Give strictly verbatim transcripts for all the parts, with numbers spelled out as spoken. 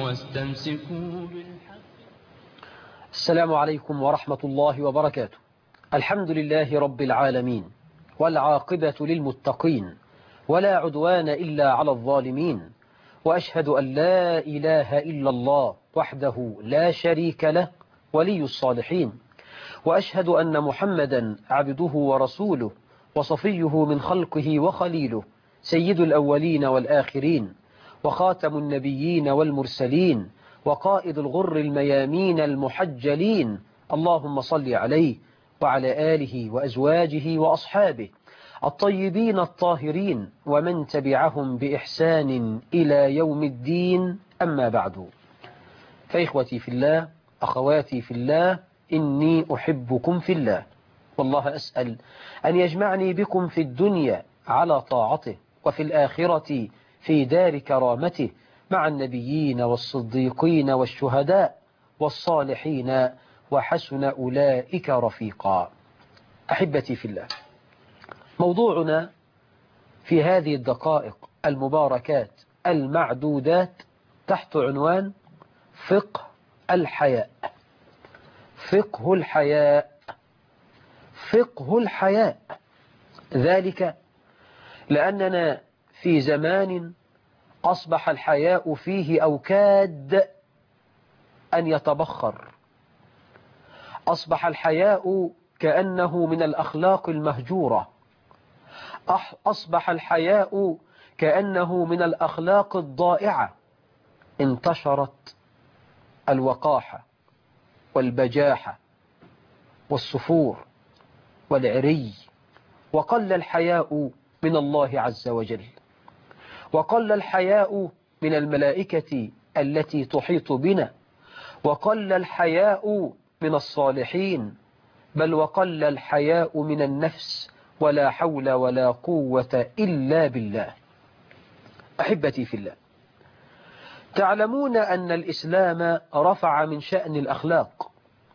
واستمسكوا بالحق. السلام عليكم ورحمة الله وبركاته. الحمد لله رب العالمين، والعاقبة للمتقين، ولا عدوان إلا على الظالمين، وأشهد أن لا إله إلا الله وحده لا شريك له ولي الصالحين، وأشهد أن محمدا عبده ورسوله وصفيه من خلقه وخليله، سيد الأولين والآخرين، وخاتم النبيين والمرسلين، وقائد الغر الميامين المحجلين. اللهم صل عليه وعلى آله وأزواجه وأصحابه الطيبين الطاهرين ومن تبعهم بإحسان إلى يوم الدين. أما بعد، فإخوتي في الله، أخواتي في الله، إني أحبكم في الله، والله أسأل أن يجمعني بكم في الدنيا على طاعته، وفي الآخرة في دار كرامته مع النبيين والصديقين والشهداء والصالحين، وحسن أولئك رفيقا. أحبتي في الله، موضوعنا في هذه الدقائق المباركات المعدودات تحت عنوان فقه الحياء. فقه الحياء فقه الحياء ذلك لأننا في زمان أصبح الحياء فيه أو كاد أن يتبخر. أصبح الحياء كأنه من الأخلاق المهجورة. أصبح الحياء كأنه من الأخلاق الضائعة. انتشرت الوقاحة والبجاحة والسفور والعري، وقل الحياء من الله عز وجل، وقل الحياء من الملائكة التي تحيط بنا، وقل الحياء من الصالحين، بل وقل الحياء من النفس، ولا حول ولا قوة إلا بالله. أحبتي في الله، تعلمون أن الإسلام رفع من شأن الأخلاق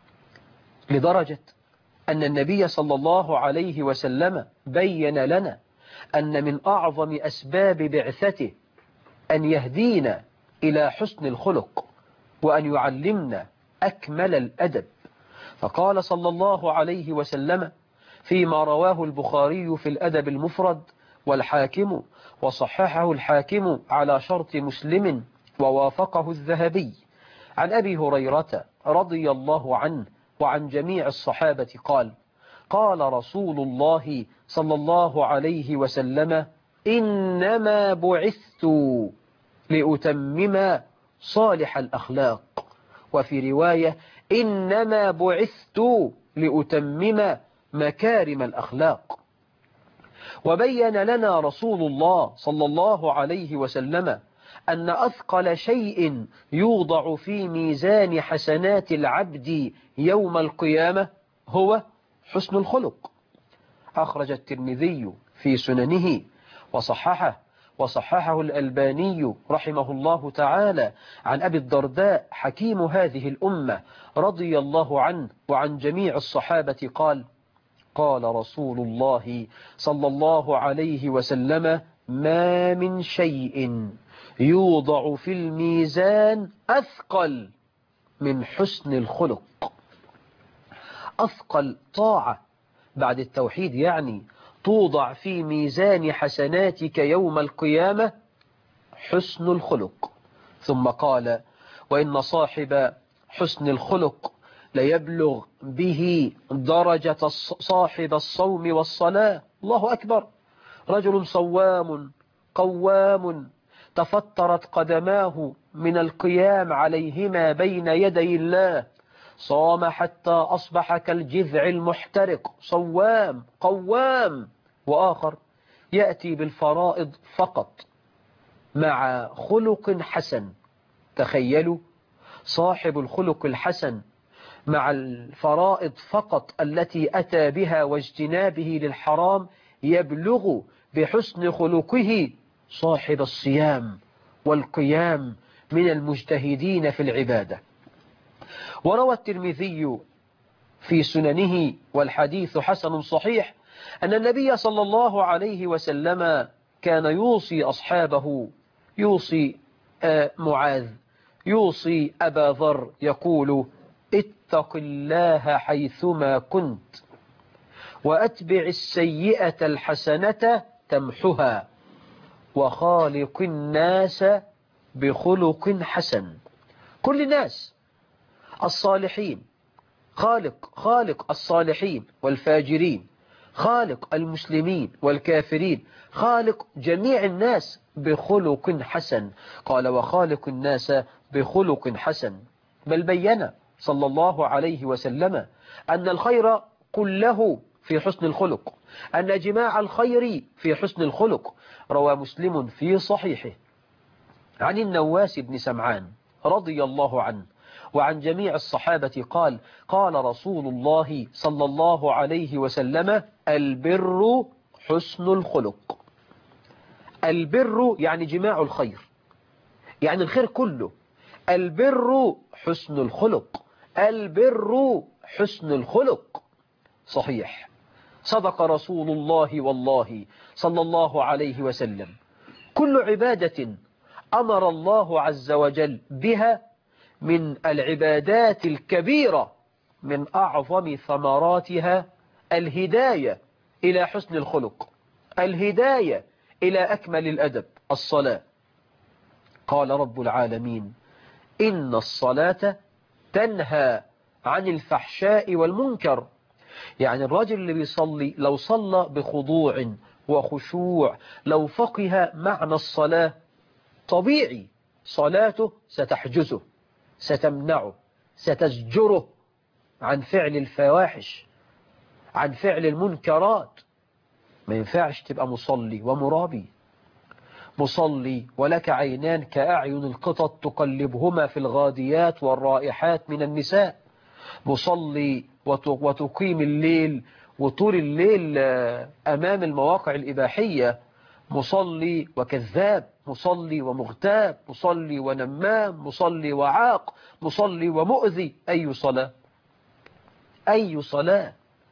لدرجة أن النبي صلى الله عليه وسلم بين لنا أن من أعظم أسباب بعثته أن يهدينا إلى حسن الخلق، وأن يعلمنا أكمل الأدب. فقال صلى الله عليه وسلم فيما رواه البخاري في الأدب المفرد والحاكم وصححه الحاكم على شرط مسلم ووافقه الذهبي، عن أبي هريرة رضي الله عنه وعن جميع الصحابة قال: قال رسول الله صلى الله عليه وسلم: إنما بعثت لأتمم صالح الأخلاق. وفي رواية: إنما بعثت لأتمم مكارم الأخلاق. وبين لنا رسول الله صلى الله عليه وسلم أن أثقل شيء يوضع في ميزان حسنات العبد يوم القيامة هو حسن الخلق. أخرج الترمذي في سننه وصححه وصححه الألباني رحمه الله تعالى عن أبي الدرداء حكيم هذه الأمة رضي الله عنه وعن جميع الصحابة قال: قال رسول الله صلى الله عليه وسلم: ما من شيء يوضع في الميزان أثقل من حسن الخلق. أثقل طاعة بعد التوحيد يعني توضع في ميزان حسناتك يوم القيامة حسن الخلق. ثم قال: وإن صاحب حسن الخلق ليبلغ به درجة صاحب الصوم والصلاة. الله أكبر. رجل صوام قوام تفترت قدماه من القيام عليهما بين يدي الله، صام حتى أصبح كالجذع المحترق، صوام قوام. وآخر يأتي بالفرائض فقط مع خلق حسن. تخيلوا، صاحب الخلق الحسن مع الفرائض فقط التي أتى بها واجتنابه للحرام يبلغ بحسن خلقه صاحب الصيام والقيام من المجتهدين في العبادة. وروى الترمذي في سننه والحديث حسن صحيح أن النبي صلى الله عليه وسلم كان يوصي أصحابه، يوصي معاذ يوصي أبا ذر يقول اتق الله حيثما كنت وأتبع السيئة الحسنة تمحها وخالق الناس بخلق حسن. كل الناس الصالحين، خالق خالق الصالحين والفاجرين، خالق المسلمين والكافرين، خالق جميع الناس بخلق حسن. قال وخالق الناس بخلق حسن. بل بين صلى الله عليه وسلم أن الخير كله في حسن الخلق، أن جماع الخير في حسن الخلق. روى مسلم في صحيحه عن النواس بن سمعان رضي الله عنه وعن جميع الصحابة قال قال رسول الله صلى الله عليه وسلم البر حسن الخلق. البر يعني جماع الخير، يعني الخير كله. البر حسن الخلق، البر حسن الخلق. صحيح، صدق رسول الله والله صلى الله عليه وسلم. كل عبادة أمر الله عز وجل بها من العبادات الكبيرة من أعظم ثمراتها الهداية إلى حسن الخلق، الهداية إلى أكمل الأدب. الصلاة، قال رب العالمين إن الصلاة تنهى عن الفحشاء والمنكر. يعني الراجل اللي بيصلي لو صلى بخضوع وخشوع، لو فقه معنى الصلاة، طبيعي صلاته ستحجزه، ستمنعه، ستزجره عن فعل الفواحش، عن فعل المنكرات. ما ينفعش تبقى مصلي ومرابي، مصلي ولك عينان كأعين القطط تقلبهما في الغاديات والرائحات من النساء، مصلي وتقيم الليل وطول الليل أمام المواقع الإباحية، مصلي وكذاب، مصلي ومغتاب، مصلي ونمام، مصلي وعاق، مصلي ومؤذي. أي صلاة؟ أي صلاة؟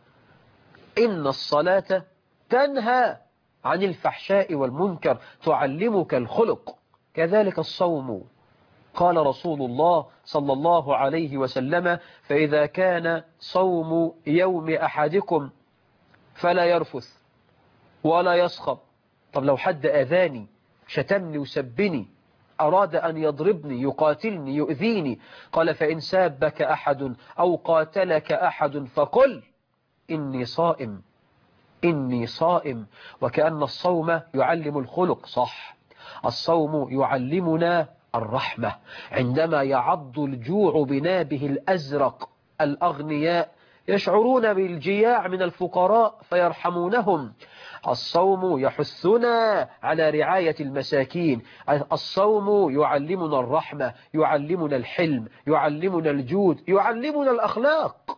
إن الصلاة تنهى عن الفحشاء والمنكر، تعلمك الخلق. كذلك الصوم، قال رسول الله صلى الله عليه وسلم فإذا كان صوم يوم أحدكم فلا يرفث ولا يصخب. طب لو حد أذاني، شتمني وسبني، أراد أن يضربني، يقاتلني، يؤذيني، قال فإن سابك أحد أو قاتلك أحد فقل إني صائم، إني صائم. وكأن الصوم يعلم الخلق. صح، الصوم يعلمنا الرحمة. عندما يعض الجوع بنابه الأزرق الأغنياء يشعرون بالجياع من الفقراء فيرحمونهم. الصوم يحثنا على رعاية المساكين. الصوم يعلمنا الرحمة، يعلمنا الحلم، يعلمنا الجود، يعلمنا الأخلاق.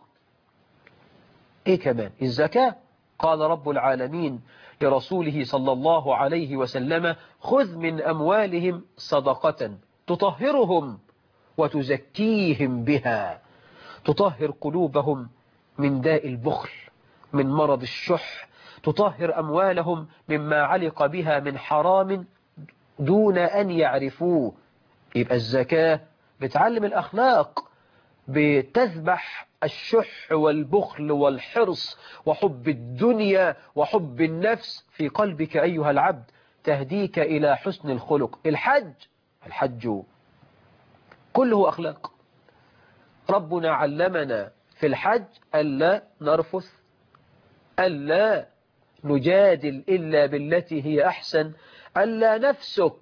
إيه كمان؟ الزكاة. قال رب العالمين لرسوله صلى الله عليه وسلم خذ من أموالهم صدقة تطهرهم وتزكيهم بها، تطهر قلوبهم من داء البخل، من مرض الشح، تطهر أموالهم مما علق بها من حرام دون أن يعرفوه. يبقى الزكاة بتعلم الأخلاق، بتذبح الشح والبخل والحرص وحب الدنيا وحب النفس في قلبك أيها العبد، تهديك إلى حسن الخلق. الحج، الحج كله أخلاق. ربنا علمنا في الحج ألا نرفث، ألا نجادل إلا بالتي هي أحسن، ألا نفسق.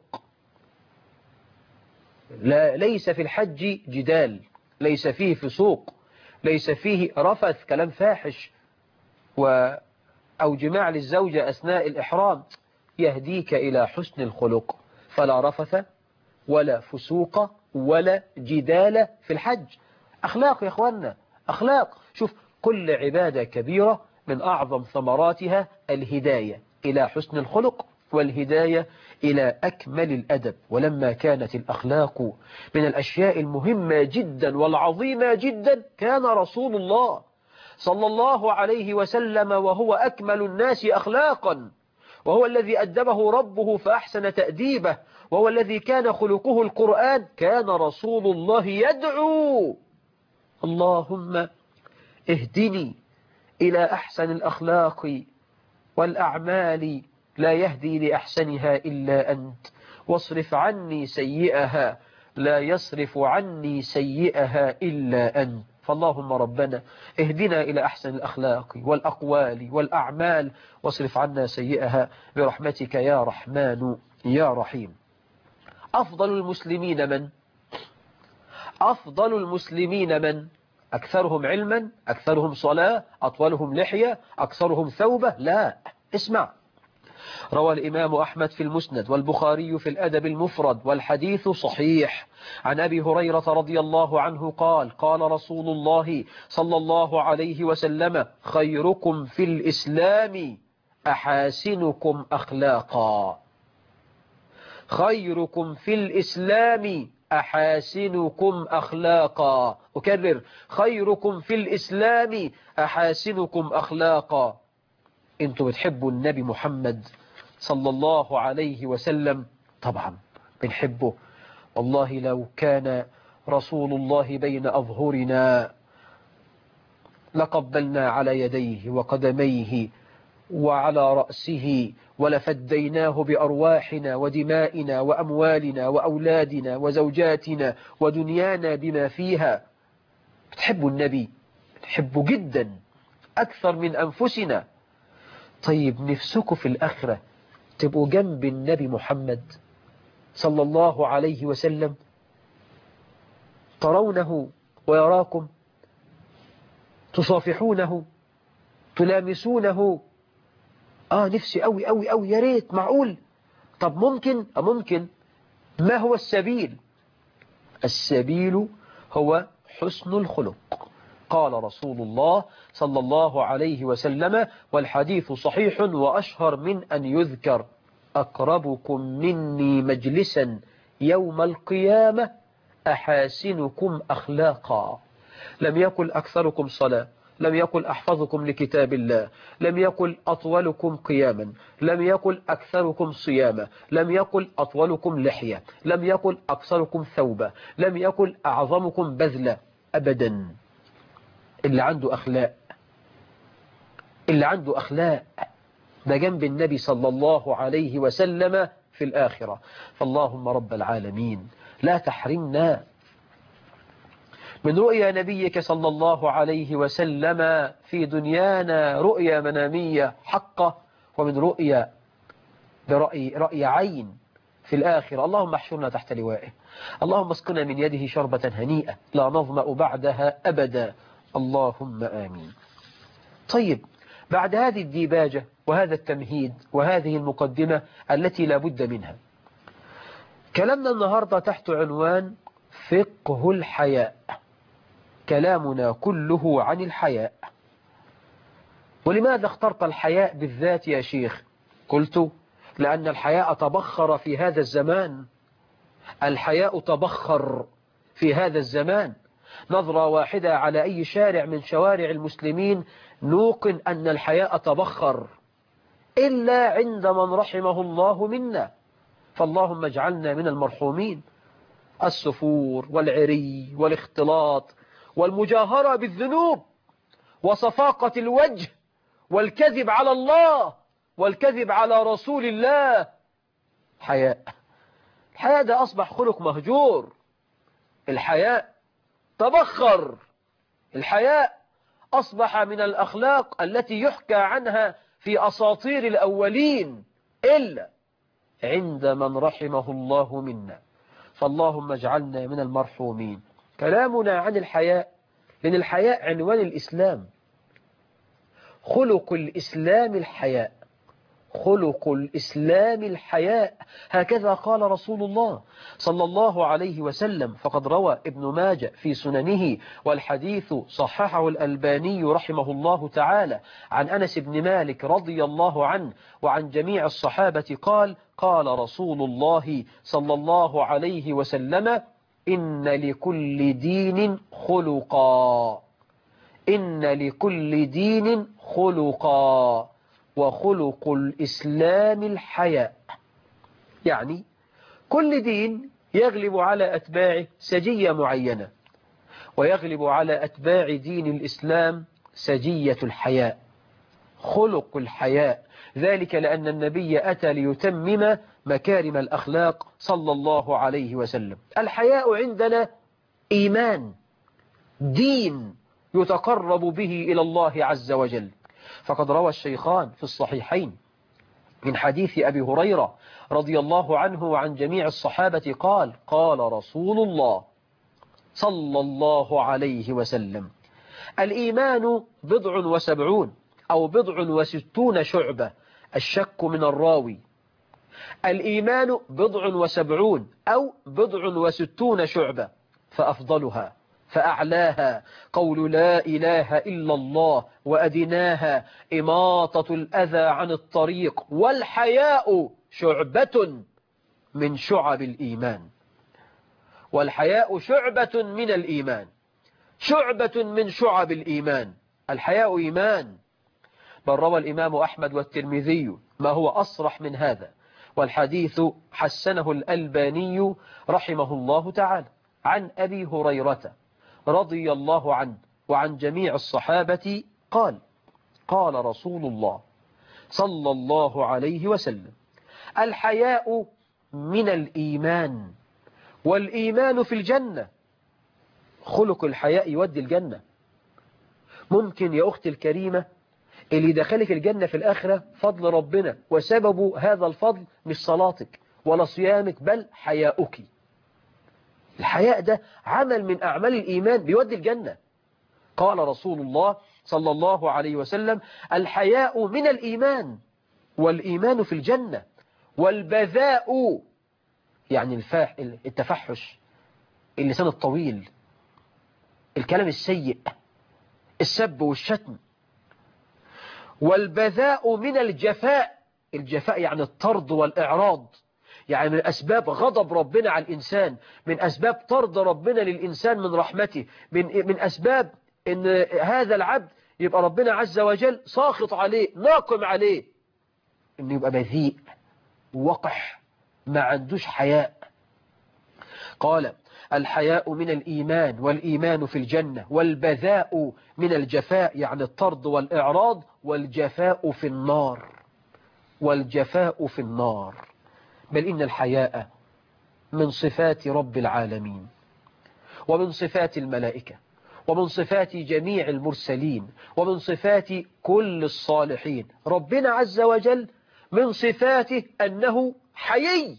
لا، ليس في الحج جدال، ليس فيه فسوق، ليس فيه رفث كلام فاحش و أو جماع للزوجة أثناء الإحرام. يهديك إلى حسن الخلق، فلا رفث ولا فسوق ولا جدال في الحج. أخلاق يا أخوانا، أخلاق. شوف، كل عبادة كبيرة من أعظم ثمراتها الهداية إلى حسن الخلق والهداية إلى أكمل الأدب. ولما كانت الأخلاق من الأشياء المهمة جدا والعظيمة جدا، كان رسول الله صلى الله عليه وسلم وهو أكمل الناس أخلاقا وهو الذي أدبه ربه فأحسن تأديبه، وهو الذي كان خلقه القرآن. كان رسول الله يدعو: اللهم اهدني إلى أحسن الأخلاق والأعمال، لا يهدي لأحسنها إلا أنت، واصرف عني سيئها، لا يصرف عني سيئها إلا أنت. فاللهم ربنا اهدنا إلى أحسن الأخلاق والأقوال والأعمال، واصرف عنا سيئها برحمتك يا رحمن يا رحيم. أفضل المسلمين من؟ أفضل المسلمين من؟ أكثرهم علما، أكثرهم صلاة، أطولهم لحية، أكثرهم ثوبة؟ لا، اسمع. روى الإمام أحمد في المسند والبخاري في الأدب المفرد والحديث صحيح عن أبي هريرة رضي الله عنه قال: قال رسول الله صلى الله عليه وسلم: خيركم في الإسلام أحاسنكم أخلاقا. خيركم في الإسلام أحاسنكم أخلاقا. أكرر: خيركم في الإسلام أحاسنكم أخلاقا. أنتم بتحبوا النبي محمد صلى الله عليه وسلم؟ طبعا بنحبه. والله لو كان رسول الله بين أظهرنا لقبلنا على يديه وقدميه وعلى رأسه، ولفديناه بأرواحنا ودمائنا وأموالنا وأولادنا وزوجاتنا ودنيانا بما فيها. بتحبوا النبي؟ بتحبوا جدا أكثر من أنفسنا. طيب نفسكم في الآخرة تبقوا جنب النبي محمد صلى الله عليه وسلم، ترونه ويراكم، تصافحونه، تلامسونه. آه نفسي أوي أوي أوي، يا ريت. معقول؟ طب ممكن؟ ممكن. ما هو السبيل؟ السبيل هو حسن الخلق. قال رسول الله صلى الله عليه وسلم، والحديث صحيح وأشهر من أن يذكر: أقربكم مني مجلسا يوم القيامة أحاسنكم أخلاقا. لم يقل أكثركم صلاة، لم يقل أحفظكم لكتاب الله، لم يقل أطولكم قياما، لم يقل أكثركم صياما، لم يقل أطولكم لحية، لم يقل أكثركم ثوبا، لم يقل أعظمكم بذلا. أبدا. اللي عنده أخلاق، اللي عنده أخلاق ده جنب النبي صلى الله عليه وسلم في الآخرة. فاللهم رب العالمين لا تحرمنا من رؤيا نبيك صلى الله عليه وسلم في دنيانا رؤيا منامية حقة، ومن رؤيا برأي رأي عين في الآخرة. اللهم احشرنا تحت لوائه، اللهم اسقنا من يده شربة هنيئة لا نظمأ بعدها أبدا، اللهم آمين. طيب، بعد هذه الديباجة وهذا التمهيد وهذه المقدمة التي لا بد منها، كلامنا النهاردة تحت عنوان فقه الحياء. كلامنا كله عن الحياء. ولماذا اخترت الحياء بالذات يا شيخ؟ قلت: لأن الحياء تبخر في هذا الزمان. الحياء تبخر في هذا الزمان. نظرة واحدة على أي شارع من شوارع المسلمين نوقن أن الحياء تبخر، إلا عند من رحمه الله منا. فاللهم اجعلنا من المرحومين. السفور والعري والاختلاط والمجاهرة بالذنوب وصفاقة الوجه والكذب على الله والكذب على رسول الله. حياء. الحياء ده أصبح خلق مهجور. الحياء تبخر. الحياء أصبح من الأخلاق التي يحكى عنها في أساطير الأولين، إلا عند من رحمه الله منا. فاللهم اجعلنا من المرحومين. كلامنا عن الحياء، لأن الحياء عنوان الإسلام. خلق الإسلام الحياء. خلق الإسلام الحياء، هكذا قال رسول الله صلى الله عليه وسلم. فقد روى ابن ماجه في سننه، والحديث صححه الألباني رحمه الله تعالى، عن أنس بن مالك رضي الله عنه وعن جميع الصحابة قال: قال رسول الله صلى الله عليه وسلم: إن لكل دين خلقا. إن لكل دين خلقا. وخلق الإسلام الحياء. يعني كل دين يغلب على أتباعه سجية معينة، ويغلب على أتباع دين الإسلام سجية الحياء، خلق الحياء، ذلك لأن النبي أتى ليتمم مكارم الأخلاق صلى الله عليه وسلم. الحياء عندنا إيمان، دين يتقرب به إلى الله عز وجل. فقد روى الشيخان في الصحيحين من حديث أبي هريرة رضي الله عنه وعن جميع الصحابة قال: قال رسول الله صلى الله عليه وسلم: الإيمان بضع وسبعون أو بضع وستون شعبة، الشك من الراوي. الإيمان بضع وسبعون أو بضع وستون شعبة، فأفضلها فأعلاها قول لا إله إلا الله، وأدناها إماطة الأذى عن الطريق، والحياء شعبة من شعب الإيمان. والحياء شعبة من الإيمان، شعبة من شعب الإيمان. الحياء إيمان، بل روى الإمام أحمد والترمذي ما هو أصرح من هذا، والحديث حسنه الألباني رحمه الله تعالى، عن أبي هريرة رضي الله عنه وعن جميع الصحابة قال: قال رسول الله صلى الله عليه وسلم: الحياء من الإيمان، والإيمان في الجنة. خلق الحياء يودي الجنة. ممكن يا أختي الكريمة اللي دخلك الجنة في الآخرة فضل ربنا، وسبب هذا الفضل مش صلاتك ولا صيامك، بل حياؤك. الحياء ده عمل من أعمال الإيمان بيودي الجنة. قال رسول الله صلى الله عليه وسلم: الحياء من الإيمان، والإيمان في الجنة. والبذاء يعني الفاح التفحش، اللسان الطويل، الكلام السيء، السب والشتم. والبذاء من الجفاء، الجفاء يعني الطرد والإعراض، يعني من أسباب غضب ربنا على الإنسان، من أسباب طرد ربنا للإنسان من رحمته، من, من أسباب أن هذا العبد يبقى ربنا عز وجل ساخط عليه ناقم عليه، أنه يبقى بذيء وقح ما عندوش حياء. قال: الحياء من الإيمان، والإيمان في الجنة. والبذاء من الجفاء يعني الطرد والإعراض. والجفاء في النار، والجفاء في النار. بل إن الحياء من صفات رب العالمين، ومن صفات الملائكة، ومن صفات جميع المرسلين، ومن صفات كل الصالحين. ربنا عز وجل من صفاته أنه حيي،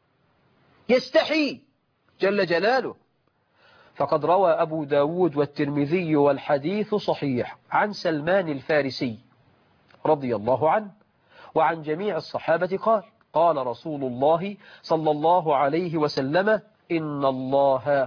يستحي جل جلاله. فقد روى أبو داود والترمذي والحديث صحيح عن سلمان الفارسي رضي الله عنه وعن جميع الصحابة قال: قال رسول الله صلى الله عليه وسلم: إن الله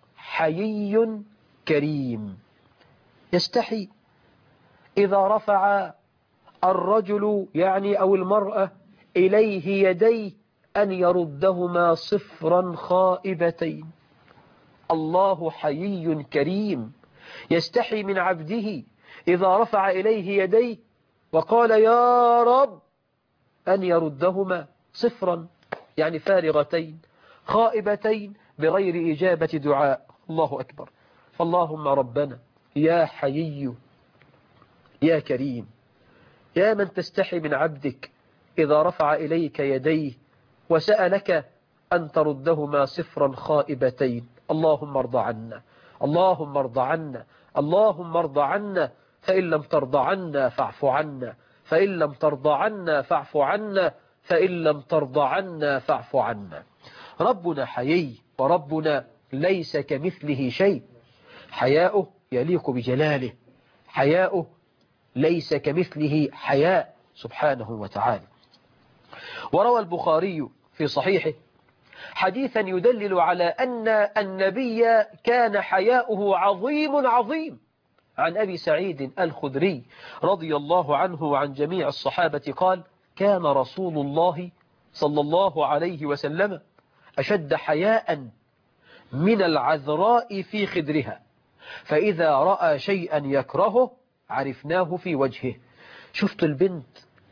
حيي كريم، يستحي إذا رفع الرجل يعني أو المرأة إليه يديه أن يردهما صفرا خائبتين. الله حيي كريم، يستحي من عبده إذا رفع إليه يديه وقال يا رب أن يردهما صفرا يعني فارغتين خائبتين بغير إجابة دعاء. الله أكبر. فاللهم ربنا يا حيي يا كريم، يا من تستحي من عبدك إذا رفع إليك يديه وسألك أن تردهما صفرا خائبتين. اللهم ارض عنا، اللهم ارض عنا، اللهم ارض عنا، فإن لم ترضى عنا فاعف عنا، فإن لم ترضى عنا فاعف عنا، فإن لم ترضى عنا فاعف عنا. ربنا حيي، وربنا ليس كمثله شيء. حياؤه يليق بجلاله، حياؤه ليس كمثله حياء سبحانه وتعالى. وروى البخاري في صحيحه حديثا يدلل على أن النبي كان حياؤه عظيم عظيم، عن أبي سعيد الخدري رضي الله عنه وعن جميع الصحابة قال: كان رسول الله صلى الله عليه وسلم أشد حياء من العذراء في خدرها، فإذا رأى شيئا يكرهه عرفناه في وجهه. شفت البنت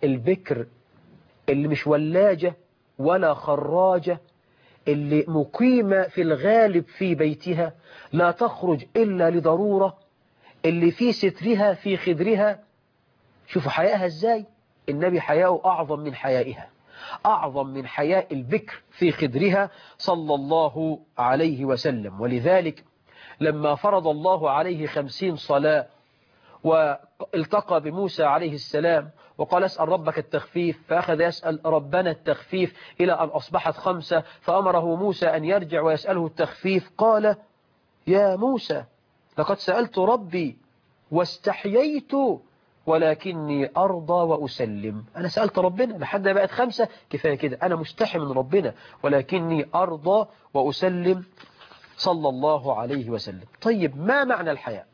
البكر اللي مش ولاجة ولا خراجة، اللي مقيمة في الغالب في بيتها لا تخرج إلا لضرورة، اللي في سترها في خدرها. شوفوا حيائها ازاي. النبي حياءه أعظم من حيائها، أعظم من حياء البكر في خدرها صلى الله عليه وسلم. ولذلك لما فرض الله عليه خمسين صلاة والتقى بموسى عليه السلام وقال اسأل ربك التخفيف، فأخذ يسأل ربنا التخفيف إلى أن أصبحت خمسة، فأمره موسى أن يرجع ويسأله التخفيف. قال يا موسى لقد سألت ربي واستحييت ولكني أرضى وأسلم. أنا سألت ربنا لحد ما بقت خمسة، كفاية كده، أنا مستحي من ربنا ولكني أرضى وأسلم صلى الله عليه وسلم. طيب ما معنى الحياء؟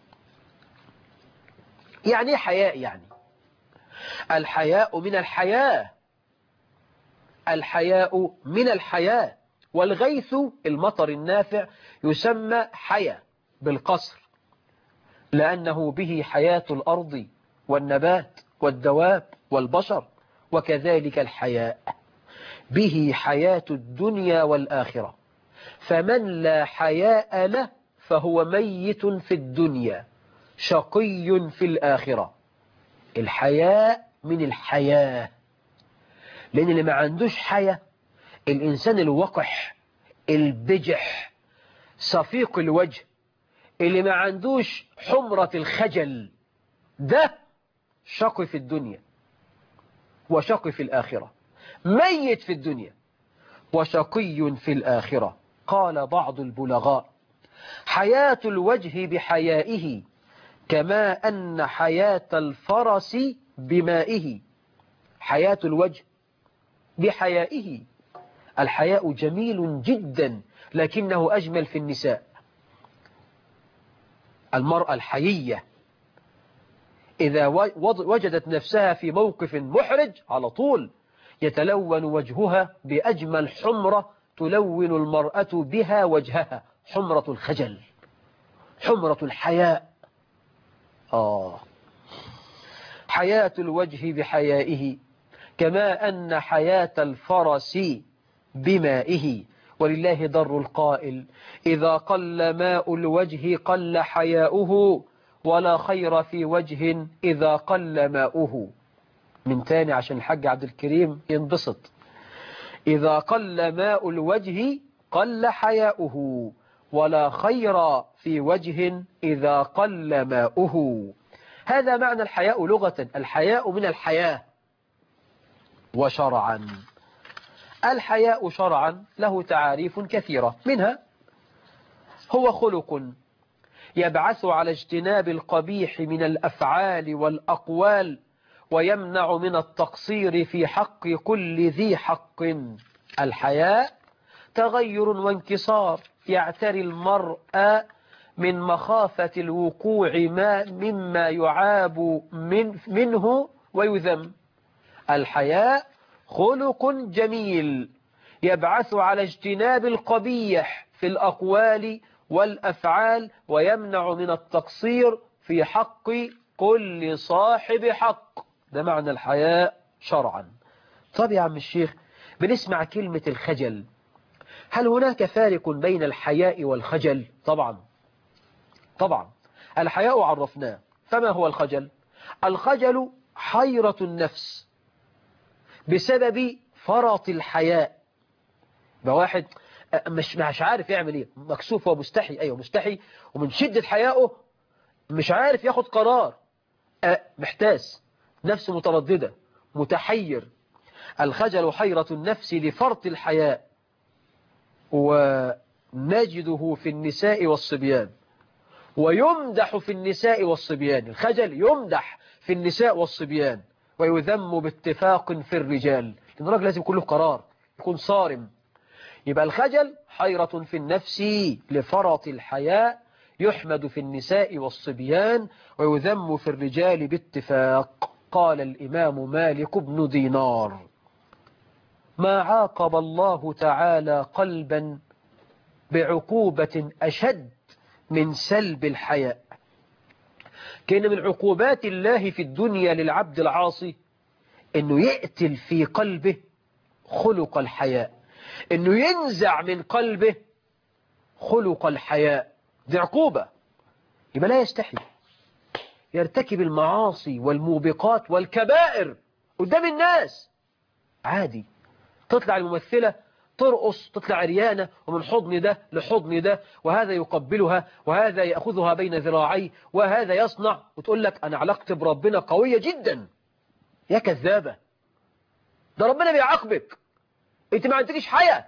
يعني ايه حياء؟ يعني الحياء من الحياة، الحياء من الحياة. والغيث المطر النافع يسمى حياء بالقصر، لأنه به حياة الأرض والنبات والدواب والبشر، وكذلك الحياء به حياة الدنيا والآخرة. فمن لا حياء له فهو ميت في الدنيا شقي في الآخرة. الحياء من الحياة، لأن اللي ما عندوش حياء الإنسان الوقح البجح صفيق الوجه، اللي ما عندوش حمرة الخجل، ده شقي في الدنيا وشقي في الآخرة، ميت في الدنيا وشقي في الآخرة. قال بعض البلغاء حياة الوجه بحيائه كما أن حياة الفرس بمائه. حياة الوجه بحيائه. الحياء جميل جدا لكنه أجمل في النساء. المرأة الحيية إذا وجدت نفسها في موقف محرج على طول يتلون وجهها بأجمل حمرة تلون المرأة بها وجهها، حمرة الخجل، حمرة الحياء. آه حياة الوجه بحيائه كما أن حياة الفرس بمائه. ولله در القائل إذا قل ماء الوجه قل حياؤه ولا خير في وجه إذا قل ماؤه. من تاني عشان الحاج عبد الكريم ينبسط. إذا قل ماء الوجه قل حياؤه ولا خير في وجه إذا قل ماؤه. هذا معنى الحياء لغة. الحياء من الحياة. وشرعا الحياء شرعا له تعاريف كثيرة، منها هو خلق يبعث على اجتناب القبيح من الأفعال والأقوال ويمنع من التقصير في حق كل ذي حق. الحياء تغير وانكسار يعتري المرء من مخافة الوقوع ما مما يعاب من منه ويذم. الحياء خلق جميل يبعث على اجتناب القبيح في الأقوال والأفعال ويمنع من التقصير في حق كل صاحب حق. ده معنى الحياء شرعا. طب يا عم الشيخ بنسمع كلمة الخجل، هل هناك فارق بين الحياء والخجل؟ طبعا طبعا. الحياء عرفناه، فما هو الخجل؟ الخجل حيرة النفس بسبب فرط الحياء. بواحد مش مش عارف يعمل ايه، مكسوف ومستحي، ايوه مستحي، ومن شدة حيائه مش عارف ياخد قرار، محتاس، نفسه مترددة، متحير. الخجل حيرة النفس لفرط الحياء، ونجده في النساء والصبيان، ويمدح في النساء والصبيان. الخجل يمدح في النساء والصبيان ويذم باتفاق في الرجال، لأن الراجل لازم يكون له قرار، يكون صارم. يبقى الخجل حيرة في النفس لفرط الحياء، يحمد في النساء والصبيان ويذم في الرجال باتفاق. قال الإمام مالك بن دينار ما عاقب الله تعالى قلبا بعقوبة أشد من سلب الحياء. كان من عقوبات الله في الدنيا للعبد العاصي انه يقتل في قلبه خلق الحياء، انه ينزع من قلبه خلق الحياء. دي عقوبة. يبقى لا يستحي يرتكب المعاصي والموبقات والكبائر قدام الناس عادي. تطلع الممثلة ترقص، تطلع عريانة ومن حضن ده لحضن ده، وهذا يقبلها وهذا يأخذها بين ذراعي وهذا يصنع، وتقول لك أنا علاقتي بربنا قوية جدا. يا كذابة، ده ربنا بيعاقبك، انت ما عندكيش حياة،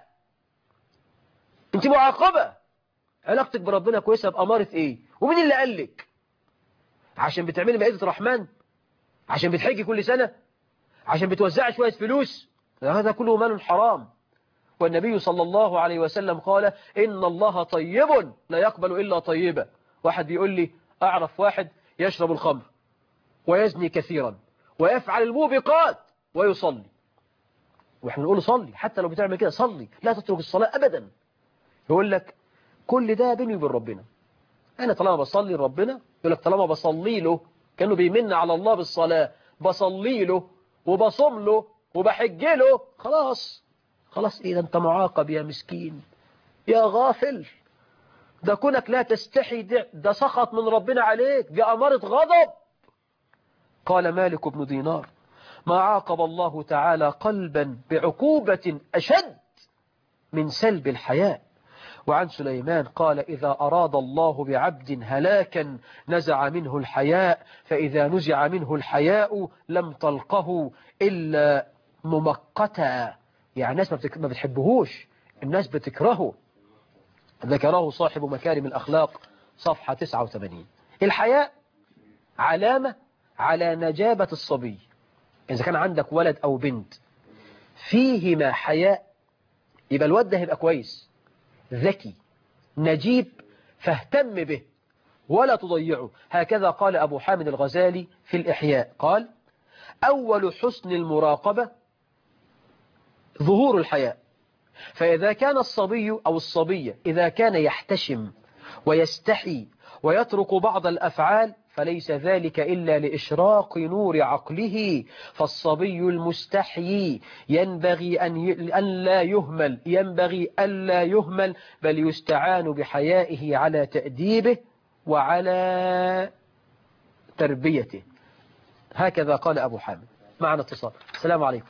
انت معاقبة. علاقتك بربنا كويسة بأمارة ايه؟ ومين اللي قال لك؟ عشان بتعملي مائدة رحمن؟ عشان بتحجي كل سنة؟ عشان بتوزعي شوية فلوس؟ هذا كله مال حرام. والنبي صلى الله عليه وسلم قال إن الله طيب لا يقبل إلا طيبا. واحد بيقول لي أعرف واحد يشرب الخمر ويزني كثيرا ويفعل الموبقات ويصلي، وإحنا نقول صلي، حتى لو بتعمل كده صلي، لا تترك الصلاة أبدا. يقول لك كل ده بيني وبين ربنا، أنا طالما بصلي لربنا، يقول لك طالما بصلي له، كانوا بيمن على الله بالصلاة، بصلي له وبصم له وبحج له، خلاص خلاص. إيه ده؟ أنت معاقب يا مسكين يا غافل. ده كونك لا تستحي ده, ده سخط من ربنا عليك، دي أمارة غضب. قال مالك بن دينار ما عاقب الله تعالى قلبا بعقوبة أشد من سلب الحياء. وعن سليمان قال إذا أراد الله بعبد هلاكا نزع منه الحياء، فإذا نزع منه الحياء لم تلقه إلا ممقتا. يعني الناس ما بتحبهوش، الناس بتكرهه. ذكره صاحب مكارم الأخلاق صفحة تسعة وثمانين. الحياء علامة على نجابة الصبي. إذا كان عندك ولد أو بنت فيهما حياء، يبقى الواد ده هيبقى كويس، ذكي، نجيب، فاهتم به ولا تضيعه. هكذا قال أبو حامد الغزالي في الإحياء، قال أول حسن المراقبة ظهور الحياء. فإذا كان الصبي أو الصبية إذا كان يحتشم ويستحي ويترك بعض الأفعال فليس ذلك إلا لإشراق نور عقله. فالصبي المستحيي ينبغي أن لا يهمل، ينبغي ألا يهمل، بل يستعان بحيائه على تأديبه وعلى تربيته. هكذا قال أبو حامد. معنا اتصال. السلام عليكم.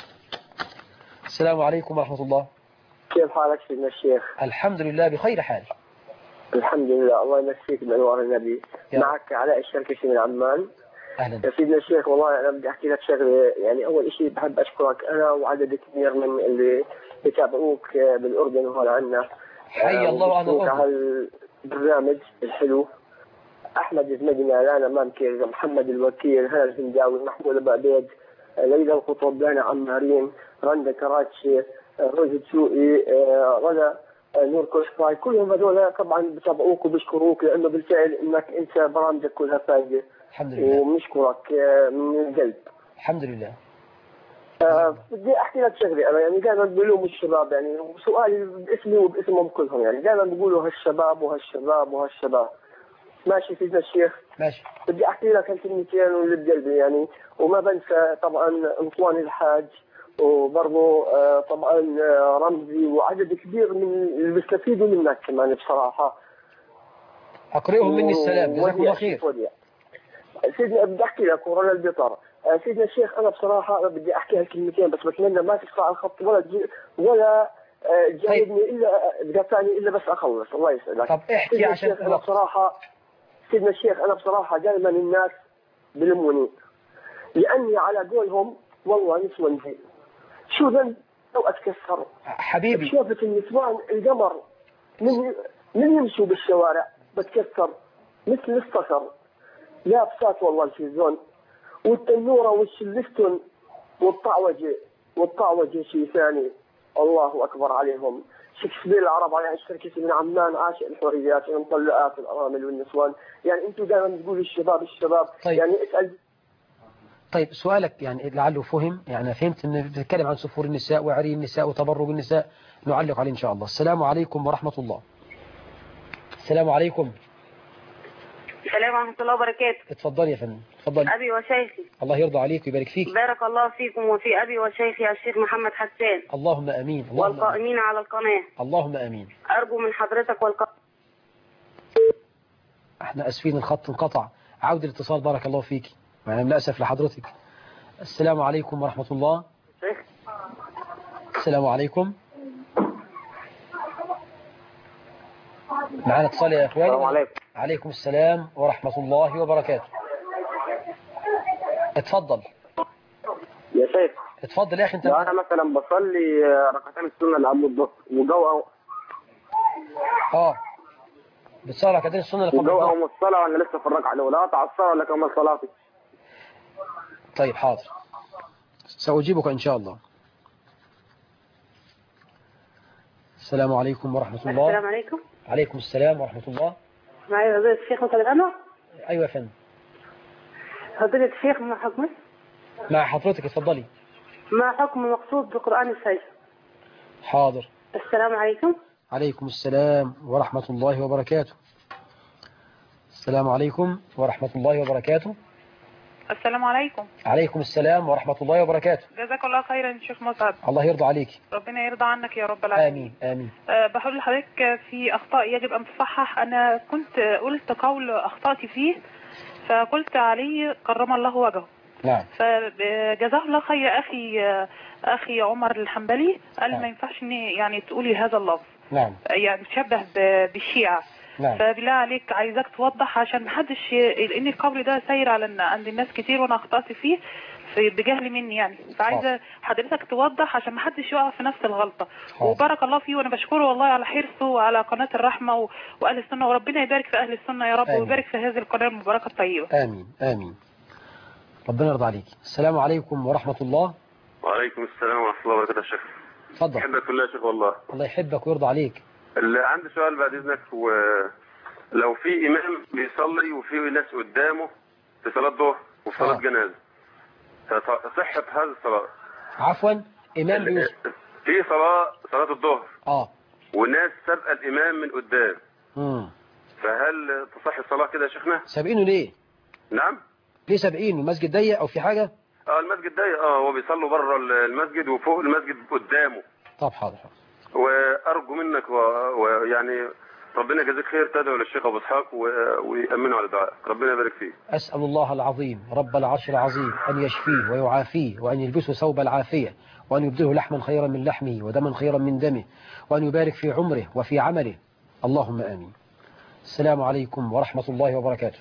السلام عليكم ورحمة الله. كيف حالك سيدنا الشيخ؟ الحمد لله بخير حال. الحمد لله، الله يمسيك بأنوار النبي. معك علاء الشركسي من عمان. أهلا يا سيدنا الشيخ، والله أنا بدي أحكي لك شغلة. يعني أول شيء بحب أشكرك أنا وعدد كبير من اللي يتابعوك بالأردن وهون عنا. حي الله على الأردن. على البرنامج الحلو. أحمد الزمدني، لانا مامكر، محمد الوكيل، هنا الهنداوي، محمود أبو عبيد، ليلى الخطوب، لانا عمارين، رندا كراتشي، روزي تسوقي، رنا نور كوشفاي، كلهم هذول طبعا بتابعوك وبيشكروك لانه بالفعل انك انت برامجك كلها فايده. الحمد لله. وبنشكرك من القلب. الحمد لله. آه بدي احكي لك شغله. انا يعني دائما بلوم الشباب، يعني سؤالي باسمي وباسمهم كلهم، يعني دائما بيقولوا هالشباب وهالشباب وهالشباب. ماشي سيدنا الشيخ؟ ماشي. بدي احكي لك هالكلمتين واللي بقلبي يعني، وما بنسى طبعا انطوان الحاج وبرضه طبعا رمزي وعدد كبير من اللي بيستفيدوا منك كمان بصراحة. أقرئهم مني السلام، جزاكم الله خير. سيدنا بدي أحكي لك ورانا البطارة. سيدنا الشيخ أنا بصراحة أنا بدي أحكي هالكلمتين، بس بتمنى ما تقطع الخط ولا ولا تجاوبني إلا تقاطعني إلا بس أخلص. الله يسعدك. طب احكي عشان أنا بصراحة سيدنا الشيخ أنا بصراحة دائما الناس بلموني لأني على قولهم والله نسوان زي شو ذنب لو أتكسر حبيبي. شوفت النسوان القمر من من يمشوا بالشوارع بتكسر مثل الصخر. لابسات والله الفيزون والتنورة والشلفتن والطعوجة والطعوجة شيء ثاني. الله أكبر عليهم. شكسبير العرب على الشركة من عمان عاشق الحريات والمطلقات الأرامل والنسوان. يعني أنتم دائما تقولوا الشباب الشباب. طيب. يعني اسأل. طيب سؤالك يعني لعله فهم، يعني فهمت أن بتتكلم عن سفور النساء وعري النساء وتبرج النساء، نعلق عليه إن شاء الله. السلام عليكم ورحمة الله. السلام عليكم. السلام ورحمة الله وبركاته. اتفضلي يا فندم. اتفضلي. أبي وشيخي. الله يرضى عليك ويبارك فيك. بارك الله فيكم وفي أبي وشيخي الشيخ محمد حسان. اللهم أمين. اللهم والقائمين أمين. على القناة. اللهم أمين. أرجو من حضرتك والق... احنا أسفين الخط انقطع. عود الاتصال بارك الله فيك. يعني نأسف لحضرتك. السلام عليكم ورحمة الله. شيخ. السلام عليكم. معنا اتصال يا إخواني. السلام عليكم. عليكم السلام ورحمة الله وبركاته. اتفضل يا شيخ. اتفضل يا أخي. انت لو أنا مثلا بصلي ركعتين السنة اللي قبل الظهر وجو اه بتصلي ركعتين السنة اللي قبل وجو الظهر. أو الصلاة وأنا لسه في الركعة الأولى أقطع الصلاة ولا كمل صلاتي؟ طيب حاضر، سأجيبك إن شاء الله. السلام عليكم ورحمة الله. السلام عليكم. عليكم السلام ورحمة الله. معي فضيلة الشيخ مصطفى أنور. أيوة يا فندم. فضيلة الشيخ ما حكمه؟ مع حضرتك اتفضلي. ما حكم المقصود بقرآن الفجر؟ حاضر. السلام عليكم. عليكم السلام ورحمة الله وبركاته. السلام عليكم ورحمة الله وبركاته. السلام عليكم. عليكم السلام ورحمة الله وبركاته. جزاك الله خيرا شيخ مصعب. الله يرضى عليك. ربنا يرضى عنك يا رب العالمين. آمين آمين. أه بقول لحضرتك في أخطاء يجب أن تصحح. أنا كنت قلت قول أخطأت فيه فقلت علي كرم الله وجهه. نعم. فجزاه الله خير أخي أخي عمر الحنبلي قال نعم. ما ينفعش إن يعني تقولي هذا اللفظ. نعم. يعني تشبه بالشيعة. نعم. فبالله عليك عايزاك توضح عشان محدش، لان القول ده ساير على عند الناس كتير وانا اخطأت فيه في بجهل مني يعني، فعايزه حضرتك توضح عشان محدش يقع في نفس الغلطه. وبارك الله فيه وانا بشكره والله على حرصه وعلى قناه الرحمه و... واهل السنه، وربنا يبارك في اهل السنه يا رب. آمين. ويبارك في هذه القناه المباركه الطيبه. امين امين. ربنا يرضى عليك. السلام عليكم ورحمه الله. وعليكم السلام ورحمه الله وبركاته يا شيخ. اتفضل. احبك بالله يا شيخ والله. الله يحبك ويرضى عليك. اللي عندي سؤال بعد اذنك، ولو في امام بيصلي وفي ناس قدامه في صلاه ظهر وفي صلاه آه. جنازه، صحه هذه الصلاه؟ عفوا امام بيصلي في صلاه صلاه الظهر اه وناس سابقه الامام من قدام، امم فهل تصح الصلاه كده يا شيخنا؟ سابقينه ليه؟ نعم. ليه سابقينه؟ المسجد ضيق او في حاجه؟ اه المسجد ضيق، اه هو بيصلوا بره المسجد وفوق المسجد قدامه. طب حاضر حاضر. وارجو منك ويعني ربنا يجازيك خير تدعو للشيخ ابو اسحاق ويامنه على دعائك، ربنا يبارك فيه. اسال الله العظيم رب العرش العظيم ان يشفيه ويعافيه وان يلبسه ثوب العافيه وان يبدله لحما خيرا من لحمه ودما خيرا من دمه وان يبارك في عمره وفي عمله، اللهم امين. السلام عليكم ورحمه الله وبركاته.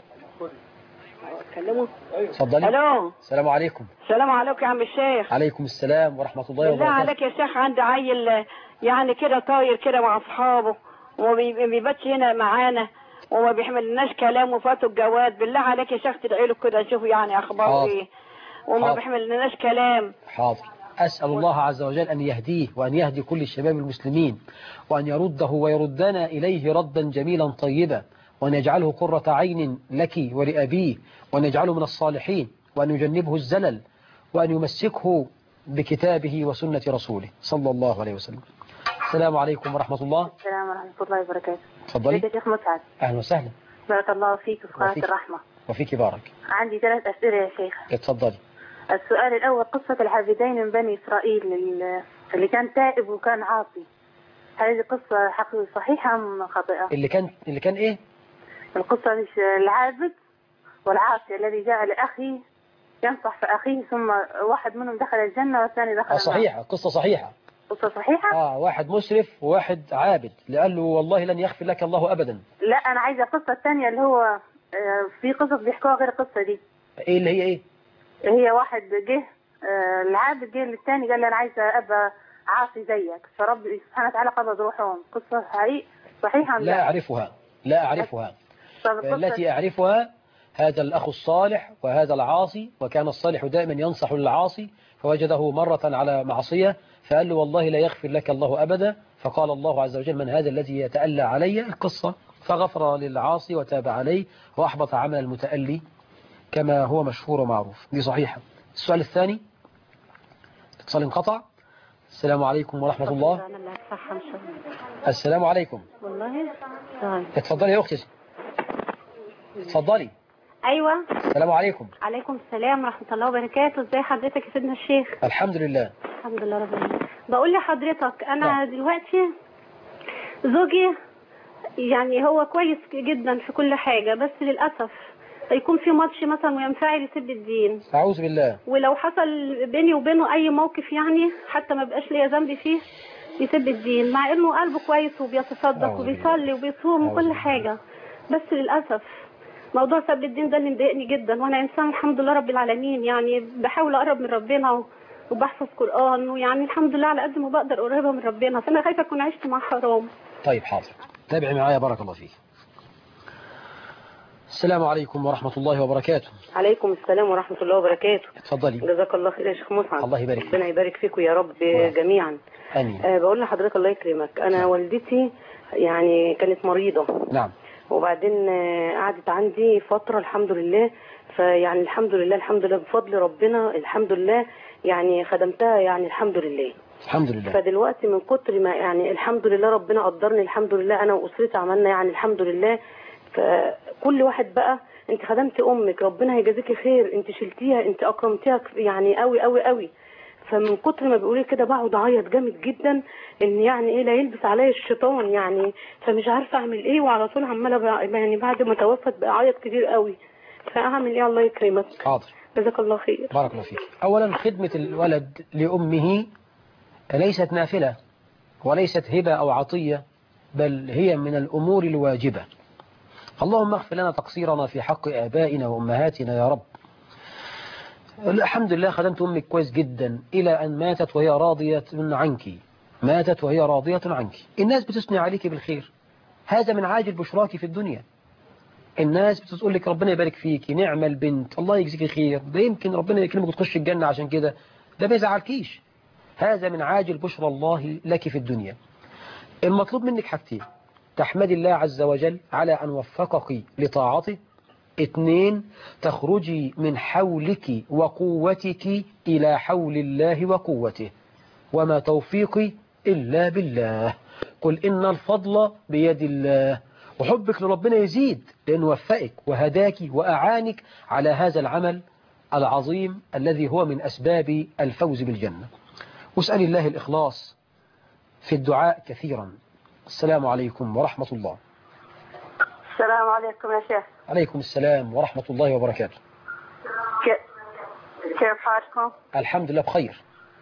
كلمه. اتفضلي. الو. السلام عليكم. السلام عليكم يا عم الشيخ. عليكم السلام ورحمه الله بالله وبركاته. عليك يا شيخ، عندي عيل يعني كده طاير كده مع اصحابه وما بيباتش هنا معانا وما بيحملناش كلام وفاته الجواد. بالله عليك يا شيخ تدعي له كده نشوف يعني اخباره ايه، وما بيحملناش كلام. حاضر. أسأل الله عز وجل أن يهديه وأن يهدي كل الشباب المسلمين وأن يرده ويردنا إليه ردا جميلا طيبا، وأن يجعله قرة عين لك ولأبيه، وأن يجعله من الصالحين، وأن يجنبه الزلل، وأن يمسكه بكتابه وسنة رسوله صلى الله عليه وسلم. السلام عليكم ورحمة الله. السلام ورحمة الله وبركاته. تفضلي. يا شيخ مسعد. أهلا وسهلا. بارك الله فيك وفي قناة الرحمة. وفيك بارك. عندي ثلاث أسئلة يا شيخ. اتفضلي. السؤال الأول، قصة العابدين من بني إسرائيل اللي كان تائب وكان عاصي، هذه قصة حقيقية صحيحة أم خاطئة؟ اللي كان اللي كان إيه؟ القصة مش العابد والعاصي الذي جاء لأخي ينصح في أخيه ثم واحد منهم دخل الجنة والثاني دخل النار. صحيحة، قصة صحيحة. قصة صحيحة؟ آه واحد مسرف وواحد عابد، قال له والله لن يغفر لك الله أبدا. لا أنا عايزة القصة الثانية اللي هو في قصص بيحكوها غير القصة دي. إيه اللي هي إيه؟ هي واحد جه العابد جه للثاني قال له أنا عايزة أبقى عاصي زيك، فربي سبحانه وتعالى قبض روحهم. قصة حقيقية صحيحة؟ لا أعرفها، لا أعرفها. التي أعرفها هذا الأخ الصالح وهذا العاصي، وكان الصالح دائما ينصح للعاصي، فوجده مرة على معصية فقال له والله لا يغفر لك الله أبدا، فقال الله عز وجل من هذا الذي يتألى علي القصة، فغفر للعاصي وتاب عليه وأحبط عمل المتألي كما هو مشهور ومعروف. دي صحيحة. السؤال الثاني، اتصال انقطع. السلام عليكم ورحمة الله. السلام عليكم. والله اتفضلي يا أختي. اتفضلي. ايوه. السلام عليكم. عليكم السلام ورحمه الله وبركاته. ازي حضرتك يا سيدنا الشيخ؟ الحمد لله. الحمد لله رب العالمين. بقول لحضرتك انا نعم. دلوقتي زوجي يعني هو كويس جدا في كل حاجه، بس للاسف يكون في ماتش مثلا وينفعل يسب الدين. اعوذ بالله. ولو حصل بيني وبينه اي موقف يعني حتى ما بقاش ليا ذنب فيه يسب الدين، مع انه قلبه كويس وبيتصدق وبيصلي وبيصوم وكل حاجه، بس للاسف موضوع سب الدين ده اللي مضايقني جدا. وانا انسان الحمد لله رب العالمين، يعني بحاول اقرب من ربنا وبحفظ قران، ويعني الحمد لله على قد ما بقدر قريبه من ربنا، فانا خايفه اكون عشت مع حرام. طيب حاضر، تابعي معايا بارك الله فيك. السلام عليكم ورحمة الله وبركاته. عليكم السلام ورحمة الله وبركاته. اتفضلي. جزاك الله خير يا شيخ مسعد. الله يبارك فيك. ربنا يبارك فيكم يا رب جميعا. امين. أه بقول لحضرتك الله يكرمك، انا نعم. والدتي يعني كانت مريضة. نعم. وبعدين آه، قعدت عندي فترة الحمد لله، فيعني الحمد لله الحمد لله بفضل ربنا الحمد لله يعني خدمتها يعني الحمد لله. الحمد لله. فدلوقتي من كتر ما يعني الحمد لله ربنا قدرني الحمد لله، انا واسرتي عملنا يعني الحمد لله. فكل واحد بقى، انت خدمتي امك ربنا هيجازيكي خير، انت شلتيها، انت اكرمتيها يعني قوي قوي قوي. فمن كتر ما بيقولي كده بقعد اعيط جامد جدا ان يعني ايه لا يلبس عليا الشيطان يعني، فمش عارفه اعمل ايه، وعلى طول عماله بقى يعني بعد ما توفت بقى اعيط كتير قوي، فاعمل ايه؟ الله يكرمك. حاضر. جزاك الله خير. بارك الله فيك. اولا خدمة الولد لامه ليست نافلة وليست هبة او عطية، بل هي من الامور الواجبة. اللهم اغفر لنا تقصيرنا في حق آبائنا وأمهاتنا يا رب. الحمد لله خدمت أمك كويس جدا إلى أن ماتت وهي راضية عنك، ماتت وهي راضية عنك. الناس بتثني عليك بالخير، هذا من عاجل بشراك في الدنيا. الناس بتقول لك ربنا يبارك فيك، نعم البنت، الله يجزيك خير، ده يمكن ربنا يكرمك وتخش الجنة عشان كده، ده ما يزعلكيش، هذا من عاجل بشرى الله لك في الدنيا. المطلوب منك حاجتين: تحمد الله عز وجل على أن وفقك لطاعته. اثنين، تخرجي من حولك وقوتك إلى حول الله وقوته، وما توفيقي إلا بالله. قل إن الفضل بيد الله، وحبك لربنا يزيد لأنه وفقك وهداك وأعانك على هذا العمل العظيم الذي هو من أسباب الفوز بالجنة. واسأل الله الإخلاص في الدعاء كثيرا. السلام عليكم ورحمة الله. السلام عليكم يا شيخ. عليكم السلام ورحمة الله وبركاته. كيف حالكم؟ الحمد لله بخير.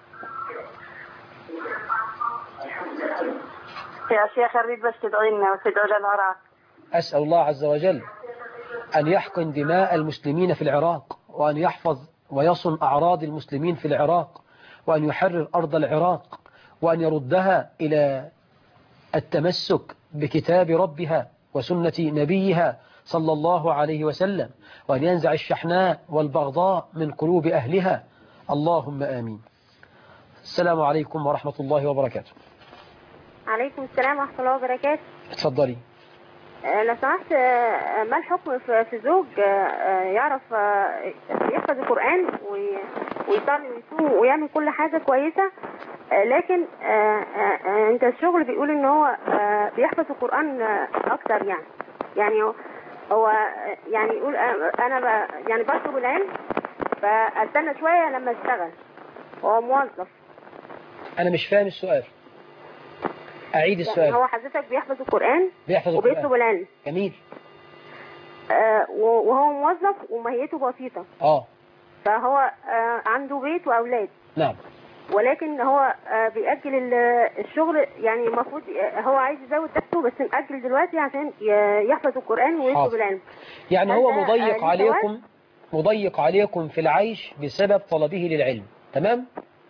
يا شيخ أريد بس تدعي لنا وتدعو للعراق. أسأل الله عز وجل أن يحقن دماء المسلمين في العراق، وأن يحفظ ويصن أعراض المسلمين في العراق، وأن يحرر أرض العراق، وأن يردها إلى التمسك بكتاب ربها وسنة نبيها صلى الله عليه وسلم، وأن ينزع الشحناء والبغضاء من قلوب أهلها. اللهم آمين. السلام عليكم ورحمة الله وبركاته. عليكم السلام ورحمه الله وبركاته. اتفضلي. لو سمحت، ما الحكم في زوج يعرف يحفظ القرآن ويصلي ويصوم ويعمل كل حاجة كويسة، لكن انت الشغل بيقول ان هو بيحفظ القرآن اكتر، يعني يعني هو يعني يقول انا يعني بطلب العلم فاستنى شوية لما اشتغل، هو موظف. انا مش فاهم السؤال، أعيد السؤال. يعني هو حضرتك بيحفظ القرآن بيحفظ وبيطلب العلم. جميل. آه وهو موظف ومهيته بسيطة. اه فهو آه عنده بيت وأولاد. نعم. ولكن هو آه بيأجل الشغل، يعني المفروض هو عايز يزود تحته بس مأجل دلوقتي عشان يحفظ القرآن ويطلب العلم. يعني هو مضيق عليكم مضيق عليكم في العيش بسبب طلبه للعلم، تمام؟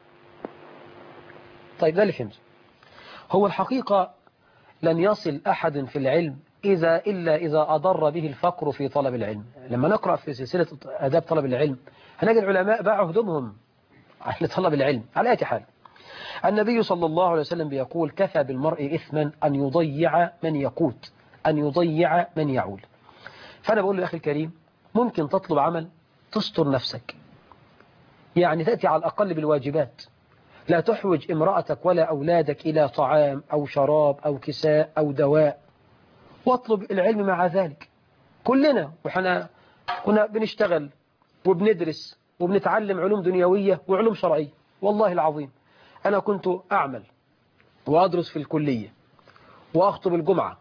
طيب ده اللي فهمته. هو الحقيقة لن يصل أحد في العلم إذا إلا إذا أضر به الفقر في طلب العلم. لما نقرأ في سلسلة آداب طلب العلم هنجد العلماء باعوا هدومهم لطلب العلم. على أي حال، النبي صلى الله عليه وسلم بيقول: كفى بالمرء إثما أن يضيع من يقوت، أن يضيع من يعول. فأنا بقول له أخي الكريم، ممكن تطلب عمل تستر نفسك، يعني تأتي على الأقل بالواجبات، لا تحوج امرأتك ولا أولادك إلى طعام أو شراب أو كساء أو دواء، واطلب العلم مع ذلك. كلنا وحنا كنا بنشتغل وبندرس وبنتعلم علوم دنيوية وعلوم شرعية. والله العظيم أنا كنت أعمل وأدرس في الكلية وأخطب الجمعة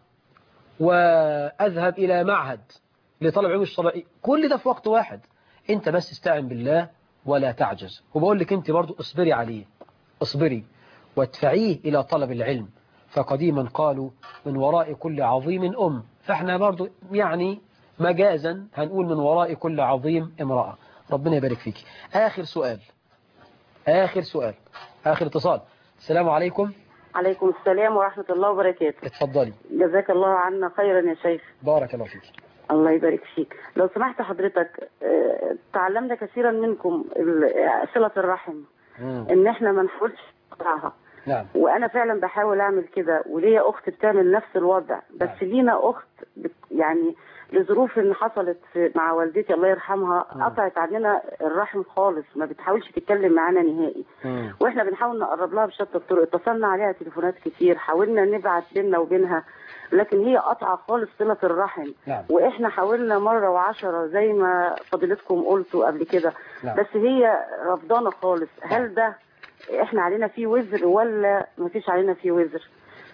وأذهب إلى معهد لطلب علوم الشرعية، كل ده في وقت واحد. أنت بس استعن بالله ولا تعجز، وبقول لك أنت برضو اصبري عليه، اصبري وادفعيه إلى طلب العلم، فقديما قالوا من وراء كل عظيم أم، فاحنا برضو يعني مجازا هنقول من وراء كل عظيم امرأة. ربنا يبارك فيك. آخر سؤال آخر سؤال آخر اتصال. السلام عليكم. عليكم السلام ورحمة الله وبركاته. اتفضلي. جزاك الله عنا خيرا يا شيخ. بارك الله فيك. الله يبارك فيك. لو سمحت حضرتك، تعلمنا كثيرا منكم صلة الرحم، مم. ان احنا ما نحاولش نقطعها. نعم. وانا فعلا بحاول اعمل كده، وليا اخت بتعمل نفس الوضع، بس نعم. لينا اخت يعني لظروف ان حصلت مع والدتي الله يرحمها مم. قطعت عننا الرحم خالص، ما بتحاولش تتكلم معانا نهائي. مم. واحنا بنحاول نقرب لها بشتى الطرق، اتصلنا عليها تليفونات كتير، حاولنا نبعت بيننا وبينها، لكن هي قطعه خالص صلة الرحم. نعم. واحنا حاولنا مرة وعشرة زي ما فضيلتكم قلتوا قبل كده. نعم. بس هي رفضانة خالص. نعم. هل ده احنا علينا فيه وزر ولا ما فيش علينا فيه وزر؟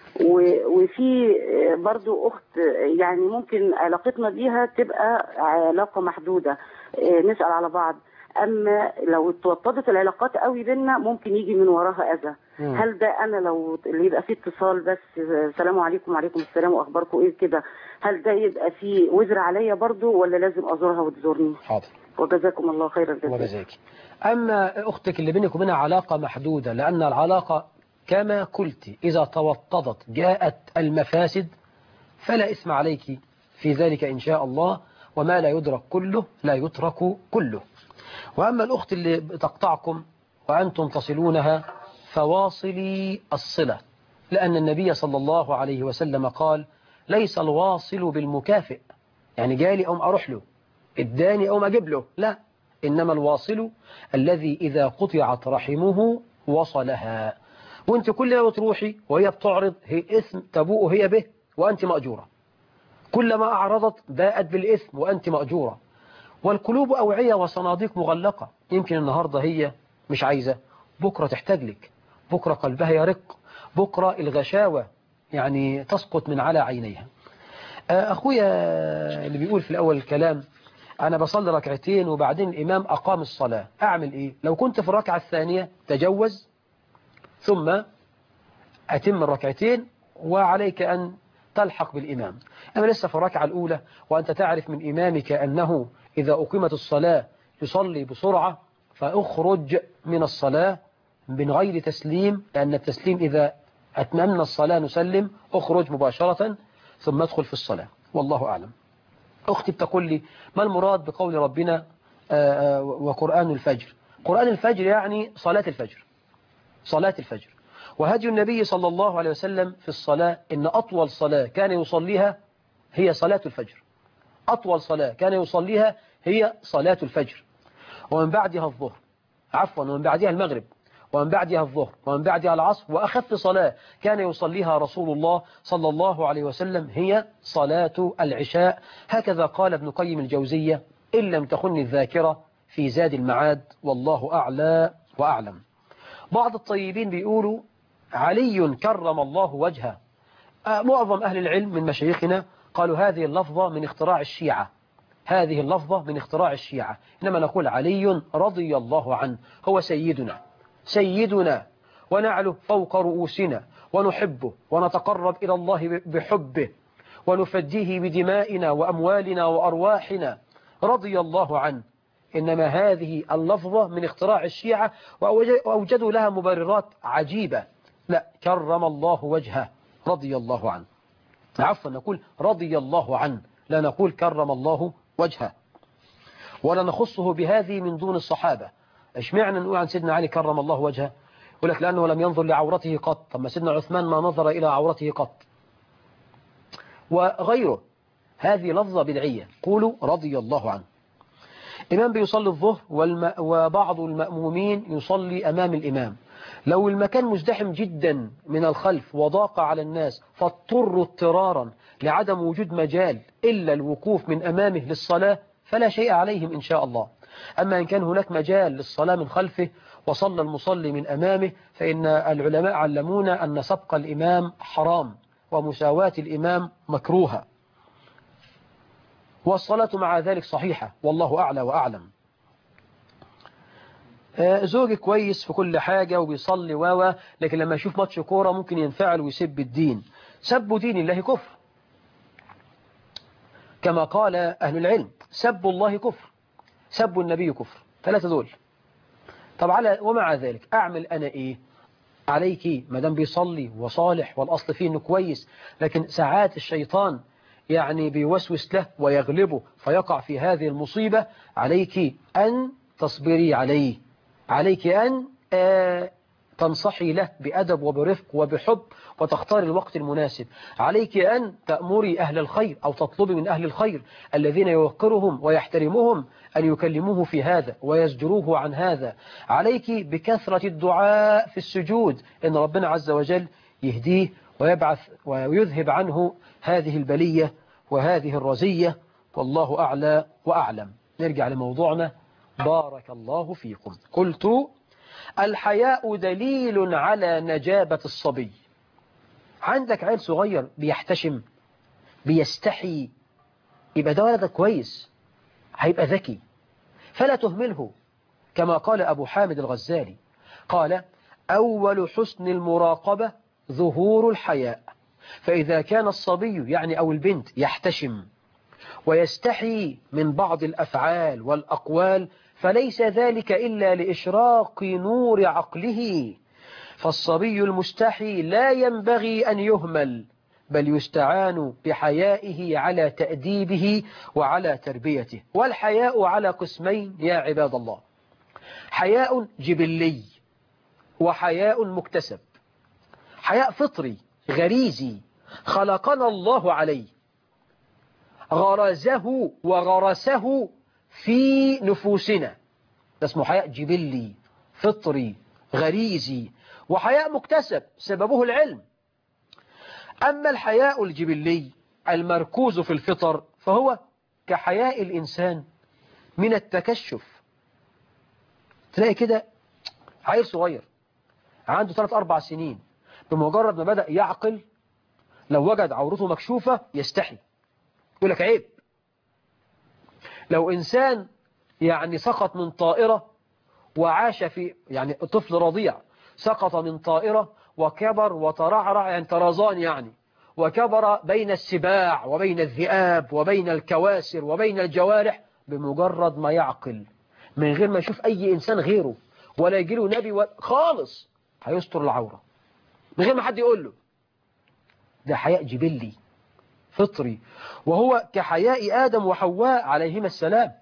وفي برضو اخت يعني ممكن علاقتنا بيها تبقى علاقة محدودة، نسأل على بعض، اما لو توطدت العلاقات قوي بينا ممكن يجي من وراها اذى. هل ده انا لو اللي يبقى فيه اتصال بس السلام عليكم وعليكم السلام واخباركم ايه كده، هل ده يبقى فيه وزر عليا برضو ولا لازم ازورها وتزورني؟ حاضر. وجزاكم الله خير الجزاء. وجزاك. اما اختك اللي بينك وبينها علاقة محدودة، لان العلاقة كما قلت إذا توطدت جاءت المفاسد، فلا إثم عليك في ذلك إن شاء الله، وما لا يدرك كله لا يترك كله. وأما الأخت اللي تقطعكم وأنتم تصلونها فواصلي الصلة، لأن النبي صلى الله عليه وسلم قال ليس الواصل بالمكافئ، يعني جالي أو أروح له، اداني أو أجيب له، لا، إنما الواصل الذي إذا قطعت رحمه وصلها. وانت كل ما بتروحي وهي بتعرض هي إثم تبوء هي به وأنت مأجورة، كلما أعرضت باءت بالإثم وأنت مأجورة. والقلوب أوعية وصناديق مغلقة، يمكن النهاردة هي مش عايزة، بكرة تحتاج لك، بكرة قلبها يرق، بكرة الغشاوة يعني تسقط من على عينيها. أخويا اللي بيقول في الأول الكلام أنا بصلي ركعتين وبعدين الإمام أقام الصلاة، أعمل إيه؟ لو كنت في الركعة الثانية تجوز ثم أتم الركعتين وعليك أن تلحق بالإمام. أما لسه في الركعة الأولى وأنت تعرف من إمامك أنه إذا أقيمت الصلاة يصلي بسرعة، فأخرج من الصلاة من غير تسليم، لأن التسليم إذا أتممنا الصلاة نسلم، أخرج مباشرة ثم ادخل في الصلاة، والله أعلم. أختي بتقول لي ما المراد بقول ربنا وقرآن الفجر؟ قرآن الفجر يعني صلاة الفجر، صلاة الفجر. وهدي النبي صلى الله عليه وسلم في الصلاة إن أطول صلاة كان يصليها هي صلاة الفجر، أطول صلاة كان يصليها هي صلاة الفجر، ومن بعدها الظهر، عفوا ومن بعدها المغرب، ومن بعدها الظهر، ومن بعدها العصر، وأخف صلاة كان يصليها رسول الله صلى الله عليه وسلم هي صلاة العشاء. هكذا قال ابن قيم الجوزية إن لم تخن الذاكرة في زاد المعاد، والله أعلى وأعلم. بعض الطيبين بيقولوا علي كرم الله وجهه. معظم أهل العلم من مشايخنا قالوا هذه اللفظة من اختراع الشيعة، هذه اللفظة من اختراع الشيعة، إنما نقول علي رضي الله عنه، هو سيدنا سيدنا ونعله فوق رؤوسنا، ونحبه ونتقرب إلى الله بحبه، ونفديه بدمائنا وأموالنا وأرواحنا، رضي الله عنه. إنما هذه اللفظة من اختراع الشيعة وأوجدوا لها مبررات عجيبة. لا، كرم الله وجهه رضي الله عنه، عفوا نقول رضي الله عنه، لا نقول كرم الله وجهه، ولا نخصه بهذه من دون الصحابة. إيش معنى نقول عن سيدنا علي كرم الله وجهه؟ يقول لك لأنه لم ينظر لعورته قط. طب ما سيدنا عثمان ما نظر إلى عورته قط وغيره. هذه لفظة بدعية، قولوا رضي الله عنه. إمام بيصلي الظهر والم... وبعض المأمومين يصلي أمام الإمام، لو المكان مزدحم جدا من الخلف وضاق على الناس فاضطروا اضطرارا لعدم وجود مجال إلا الوقوف من أمامه للصلاة، فلا شيء عليهم إن شاء الله. أما إن كان هناك مجال للصلاة من خلفه وصلى المصلي من أمامه فإن العلماء علمونا أن سبق الإمام حرام ومساواة الإمام مكروهة، والصلاة مع ذلك صحيحة والله أعلى وأعلم. زوجي كويس في كل حاجة وبيصلي واوا، لكن لما يشوف ماتش كورة ممكن ينفعل ويسب الدين. سب دين الله كفر، كما قال أهل العلم سب الله كفر، سب النبي كفر، ثلاثة دول. طب على ومع ذلك أعمل أنا إيه؟ عليك ما دام بيصلي وصالح والأصل فيه إنه كويس، لكن ساعات الشيطان يعني بيوسوس له ويغلبه فيقع في هذه المصيبة، عليك أن تصبري عليه، عليك أن آه تنصحي له بأدب وبرفق وبحب وتختار الوقت المناسب، عليك أن تأمري أهل الخير أو تطلبي من أهل الخير الذين يوقرهم ويحترمهم أن يكلموه في هذا ويزجروه عن هذا، عليك بكثرة الدعاء في السجود إن ربنا عز وجل يهديه ويبعث ويذهب عنه هذه البلية وهذه الرزية، والله أعلى وأعلم. نرجع لموضوعنا. بارك الله فيكم. قلت الحياء دليل على نجابة الصبي. عندك عيل صغير بيحتشم بيستحي، يبقى ده ولد كويس، هيبقى ذكي، فلا تهمله. كما قال أبو حامد الغزالي قال أول حسن المراقبة ظهور الحياء، فإذا كان الصبي يعني أو البنت يحتشم ويستحي من بعض الأفعال والأقوال فليس ذلك إلا لإشراق نور عقله، فالصبي المستحي لا ينبغي أن يهمل، بل يستعان بحيائه على تأديبه وعلى تربيته. والحياء على قسمين يا عباد الله، حياء جبلي وحياء مكتسب. حياء فطري غريزي خلقنا الله عليه، غرزه وغرسه في نفوسنا، ده اسمه حياء جبلي فطري غريزي. وحياء مكتسب سببه العلم. أما الحياء الجبلي المركوز في الفطر فهو كحياء الإنسان من التكشف. تلاقي كده عيل صغير عنده ثلاث أربع سنين بمجرد ما بدأ يعقل لو وجد عورته مكشوفة يستحي، يقول لك عيب. لو إنسان يعني سقط من طائرة وعاش في يعني طفل رضيع سقط من طائرة وكبر وترعرع يعني طرزان يعني وكبر بين السباع وبين الذئاب وبين الكواسر وبين الجوارح، بمجرد ما يعقل من غير ما يشوف أي إنسان غيره ولا يجيله نبي خالص هيستر العورة من غير ما حد يقول له. ده حياء جبلي فطري، وهو كحياء آدم وحواء عليهما السلام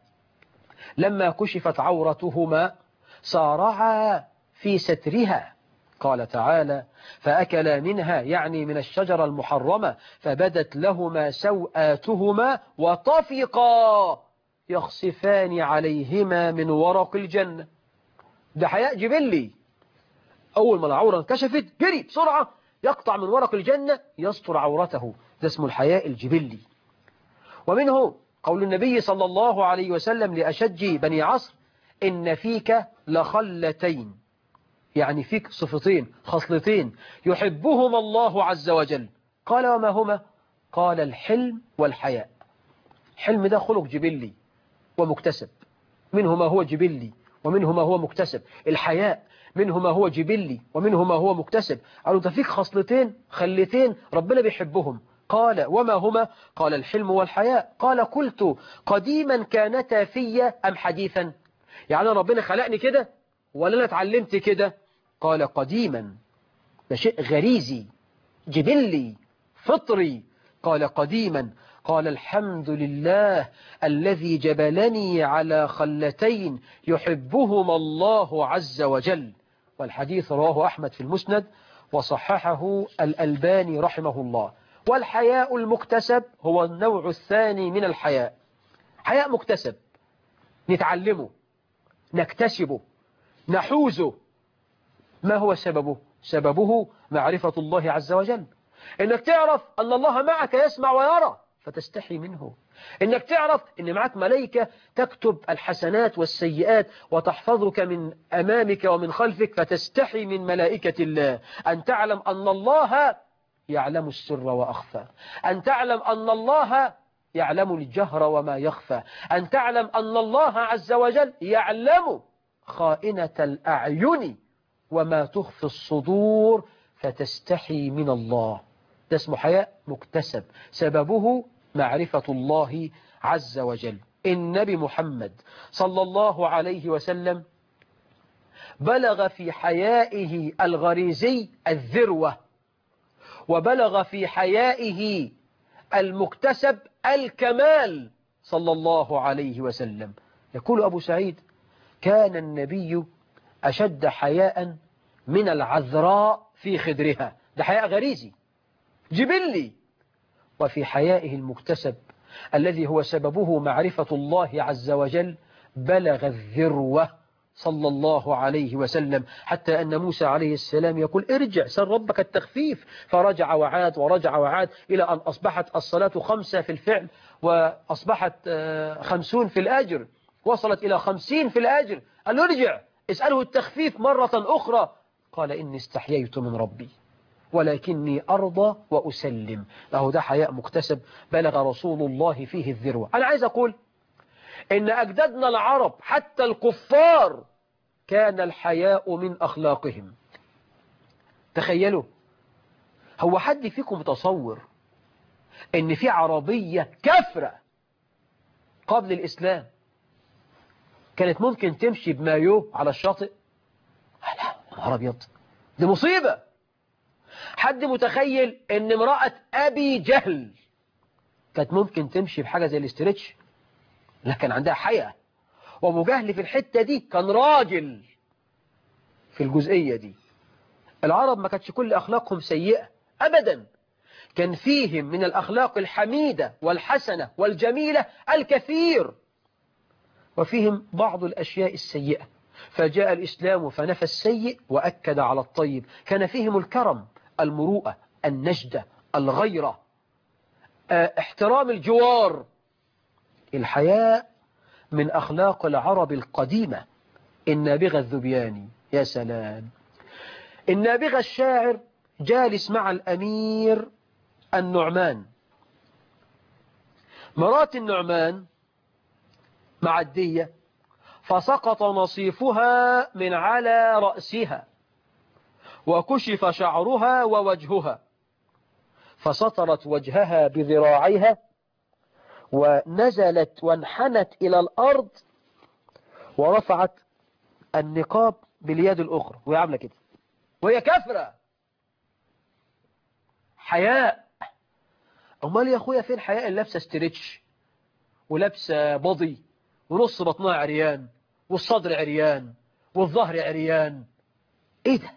لما كشفت عورتهما سارعا في سترها. قال تعالى فأكلا منها يعني من الشجرة المحرمة فبدت لهما سوآتهما وطفقا يخصفان عليهما من ورق الجنة. ده حياء جبلي، أول ما العورة انكشفت جري بسرعة يقطع من ورق الجنة يستر عورته، ده اسمه الحياء الجبلي. ومنه قول النبي صلى الله عليه وسلم لأشج بني عصر إن فيك لخلتين، يعني فيك صفتين خصلتين يحبهما الله عز وجل. قال وما هما؟ قال الحلم والحياء. الحلم ده خلق جبلي ومكتسب، منه ما هو جبلي ومنه ما هو مكتسب. الحياء منه ما هو جبلي ومنه ما هو مكتسب. قالوا ده فيك خصلتين خلتين ربنا بيحبهم. قال وما هما؟ قال الحلم والحياء. قال قلت قديما كانتا في أم حديثا؟ يعني ربنا خلقني كده ولا أنا اتعلمت كده؟ قال قديما، ده شيء غريزي جبلي فطري. قال قديما. قال الحمد لله الذي جبلني على خلتين يحبهما الله عز وجل. والحديث رواه أحمد في المسند وصححه الألباني رحمه الله. والحياء المكتسب هو النوع الثاني من الحياء، حياء مكتسب نتعلمه نكتسبه نحوزه. ما هو سببه؟ سببه معرفة الله عز وجل، إنك تعرف أن الله معك يسمع ويرى فتستحي منه، إنك تعرف إن معك ملائكة تكتب الحسنات والسيئات وتحفظك من أمامك ومن خلفك، فتستحي من ملائكة الله. أن تعلم أن الله يعلم السر وأخفى، أن تعلم أن الله يعلم الجهر وما يخفى، أن تعلم أن الله عز وجل يعلم خائنة الأعين وما تخفي الصدور، فتستحي من الله. ده اسمه حياء مكتسب، سببه معرفة الله عز وجل. النبي محمد صلى الله عليه وسلم بلغ في حيائه الغريزي الذروة، وبلغ في حيائه المكتسب الكمال صلى الله عليه وسلم. يقول أبو سعيد: كان النبي أشد حياء من العذراء في خدرها. ده حياء غريزي جبلي. وفي حيائه المكتسب الذي هو سببه معرفة الله عز وجل بلغ الذروة صلى الله عليه وسلم، حتى أن موسى عليه السلام يقول: ارجع سل ربك التخفيف، فرجع وعاد ورجع وعاد إلى أن أصبحت الصلاة خمسة في الفعل، وأصبحت خمسون في الأجر، وصلت إلى خمسين في الأجر. قال له: ارجع اسأله التخفيف مرة أخرى. قال: إني استحييت من ربي ولكني أرضى وأسلم. له ده حياء مكتسب بلغ رسول الله فيه الذروة. أنا عايز أقول إن أجدادنا العرب حتى الكفار كان الحياء من أخلاقهم. تخيلوا، هو حد فيكم متصور إن في عربية كفرة قبل الإسلام كانت ممكن تمشي بمايو على الشاطئ؟ لا، نهار أبيض، دي مصيبة. حد متخيل ان امرأة ابي جهل كانت ممكن تمشي بحاجة زي الاسترتش؟ لا، كان عندها حياة. وابو جهل في الحتة دي كان راجل في الجزئية دي. العرب ما كانتش كل اخلاقهم سيئة ابدا، كان فيهم من الاخلاق الحميدة والحسنة والجميلة الكثير، وفيهم بعض الاشياء السيئة. فجاء الاسلام فنفى السيء واكد على الطيب. كان فيهم الكرم، المروءة، النجدة، الغيرة، احترام الجوار. الحياء من أخلاق العرب القديمة. النابغة الذبياني، يا سلام، النابغة الشاعر جالس مع الأمير النعمان. مرات النعمان معدية، فسقط نصيفها من على رأسها، وكشف شعرها ووجهها، فسطرت وجهها بذراعيها، ونزلت وانحنت إلى الأرض، ورفعت النقاب باليد الأخرى وهي عاملة كده، وهي كفرة. حياء. أمال يا أخويا فين حياء اللي لابسة ستريتش ولابسة بضي ونص بطنها عريان والصدر عريان والظهر عريان؟ إيه ده؟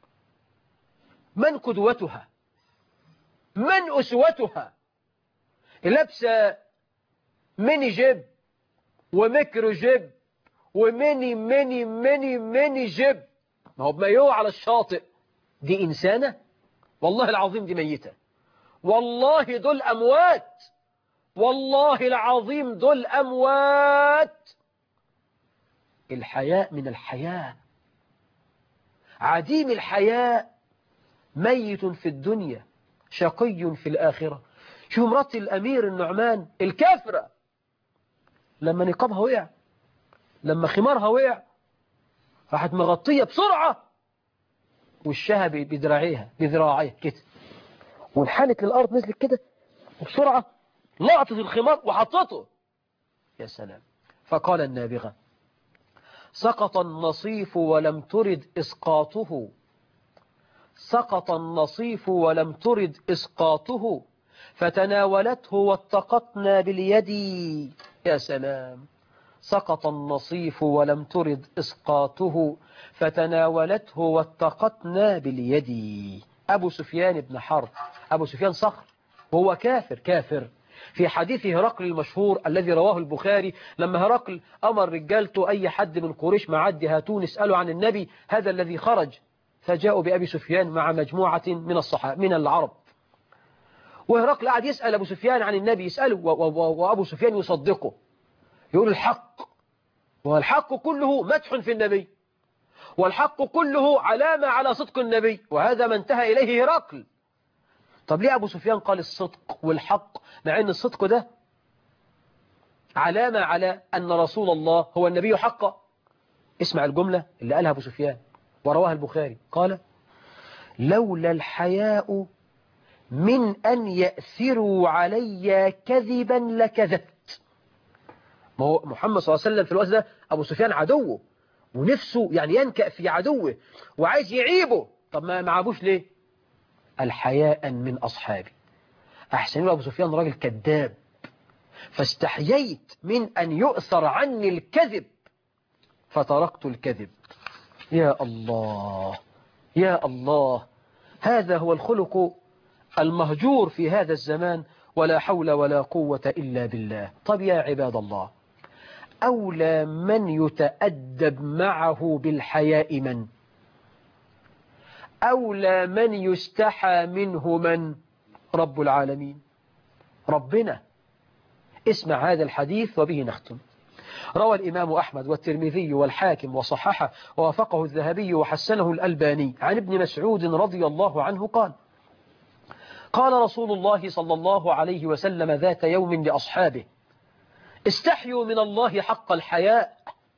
من قدوتها؟ من أسوتها؟ لابسة ميني جيب وميكرو جيب وميني ميني ميني ميني جيب، ما هو بمايوه على الشاطئ. دي إنسانة؟ والله العظيم دي ميتة. والله دول أموات، والله العظيم دول أموات. الحياء من الحياة. عديم الحياء ميت في الدنيا شقي في الآخرة. شو مرات الأمير النعمان الكافرة، لما نقابها وقع، لما خمارها وقع، راحت مغطية بسرعة وشها بذراعيها بذراعيها كده، وانحنت للأرض، نزلت كده وبسرعة لقطت الخمار وحطته. يا سلام. فقال النابغة: سقط النصيف ولم ترد إسقاطه، سقط النصيف ولم ترد إسقاطه، فتناولته واتقطنا باليد. يا سلام. سقط النصيف ولم ترد إسقاطه، فتناولته واتقطنا باليد. أبو سفيان بن حرب، أبو سفيان صخر وهو كافر كافر. في حديث هرقل المشهور الذي رواه البخاري، لما هرقل أمر رجالته أي حد من قريش معدي هاتون اسألوا عن النبي هذا الذي خرج، فجاءوا بأبي سفيان مع مجموعة من الصحابة من العرب، وهرقل قاعد يسأل أبو سفيان عن النبي، يسأله وأبو سفيان يصدقه، يقول الحق، والحق كله مدح في النبي، والحق كله علامة على صدق النبي، وهذا ما انتهى إليه هرقل. طب ليه أبو سفيان قال الصدق والحق مع أن الصدق ده علامة على أن رسول الله هو النبي حقا؟ اسمع الجملة اللي قالها أبو سفيان ورواها البخاري، قال لولا الحياء من أن يأثروا علي كذبا لكذبت. ما هو محمد صلى الله عليه وسلم في الوقت ده أبو سفيان عدوه، ونفسه يعني ينكأ في عدوه وعايز يعيبه، طب ما معابوش ليه؟ الحياء من أصحابي. أحسن له أبو سفيان راجل كذاب، فاستحييت من أن يؤثر عني الكذب فتركت الكذب. يا الله يا الله، هذا هو الخلق المهجور في هذا الزمان، ولا حول ولا قوة إلا بالله. طب يا عباد الله، أولى من يتأدب معه بالحياء من؟ أولى من يستحى منه من؟ رب العالمين، ربنا. اسمع هذا الحديث وبه نختم. روى الإمام أحمد والترمذي والحاكم وصححه ووافقه الذهبي وحسنه الألباني عن ابن مسعود رضي الله عنه قال قال رسول الله صلى الله عليه وسلم ذات يوم لأصحابه استحيوا من الله حق الحياء،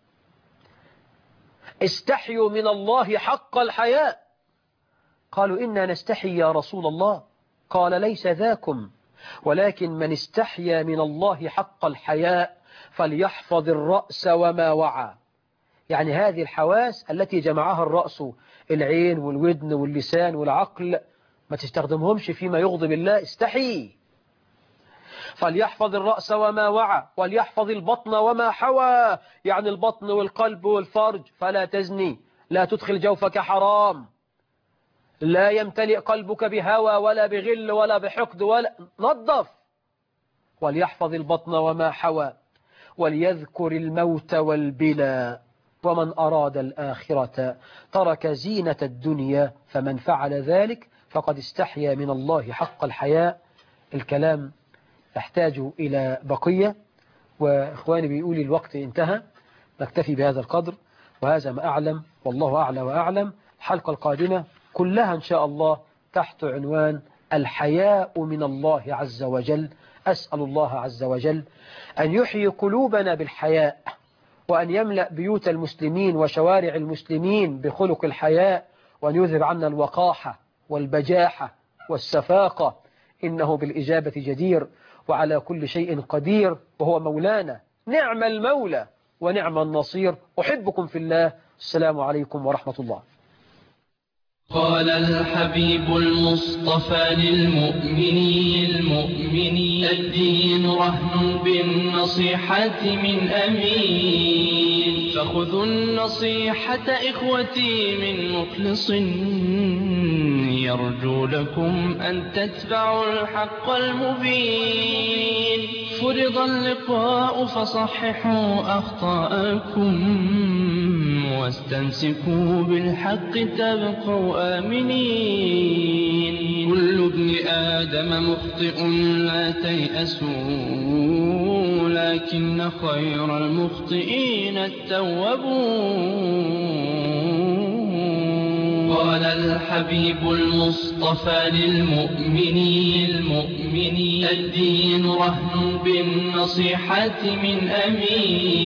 استحيوا من الله حق الحياء. قالوا إنا نستحي يا رسول الله. قال ليس ذاكم، ولكن من استحيا من الله حق الحياء فليحفظ الرأس وما وعى. يعني هذه الحواس التي جمعها الرأس، العين والودن واللسان والعقل، ما تستخدمهمش فيما يغضب الله، استحي. فليحفظ الرأس وما وعى، وليحفظ البطن وما حوى، يعني البطن والقلب والفرج، فلا تزني، لا تدخل جوفك حرام، لا يمتلئ قلبك بهوى ولا بغل ولا بحقد، ولا نظف. وليحفظ البطن وما حوى، وليذكر الموت والبلى، ومن أراد الآخرة ترك زينة الدنيا، فمن فعل ذلك فقد استحيا من الله حق الحياء. الكلام يحتاج إلى بقية، وإخواني بيقولي الوقت انتهى، نكتفي بهذا القدر، وهذا ما أعلم، والله أعلى وأعلم. الحلقة القادمة كلها إن شاء الله تحت عنوان الحياء من الله عز وجل. أسأل الله عز وجل أن يحيي قلوبنا بالحياء، وأن يملأ بيوت المسلمين وشوارع المسلمين بخلق الحياء، وأن يذهب عنا الوقاحة والبجاحة والسفاقة، إنه بالإجابة جدير وعلى كل شيء قدير، وهو مولانا، نعم المولى ونعم النصير. أحبكم في الله. السلام عليكم ورحمة الله. قال الحبيب المصطفى للمؤمنين المؤمنين الدين رهن بالنصيحة من أمين، فخذوا النصيحة إخوتي من مخلص يرجو لكم أن تتبعوا الحق المبين. فرض اللقاء فصححوا أخطاءكم، واستمسكوا بالحق تبقوا آمنين. كل ابن آدم مخطئ لا تيأسوا، لكن خير المخطئين التوابون. قال الحبيب المصطفى للمؤمنين المؤمنين الدين رهن بالنصيحة من أمين.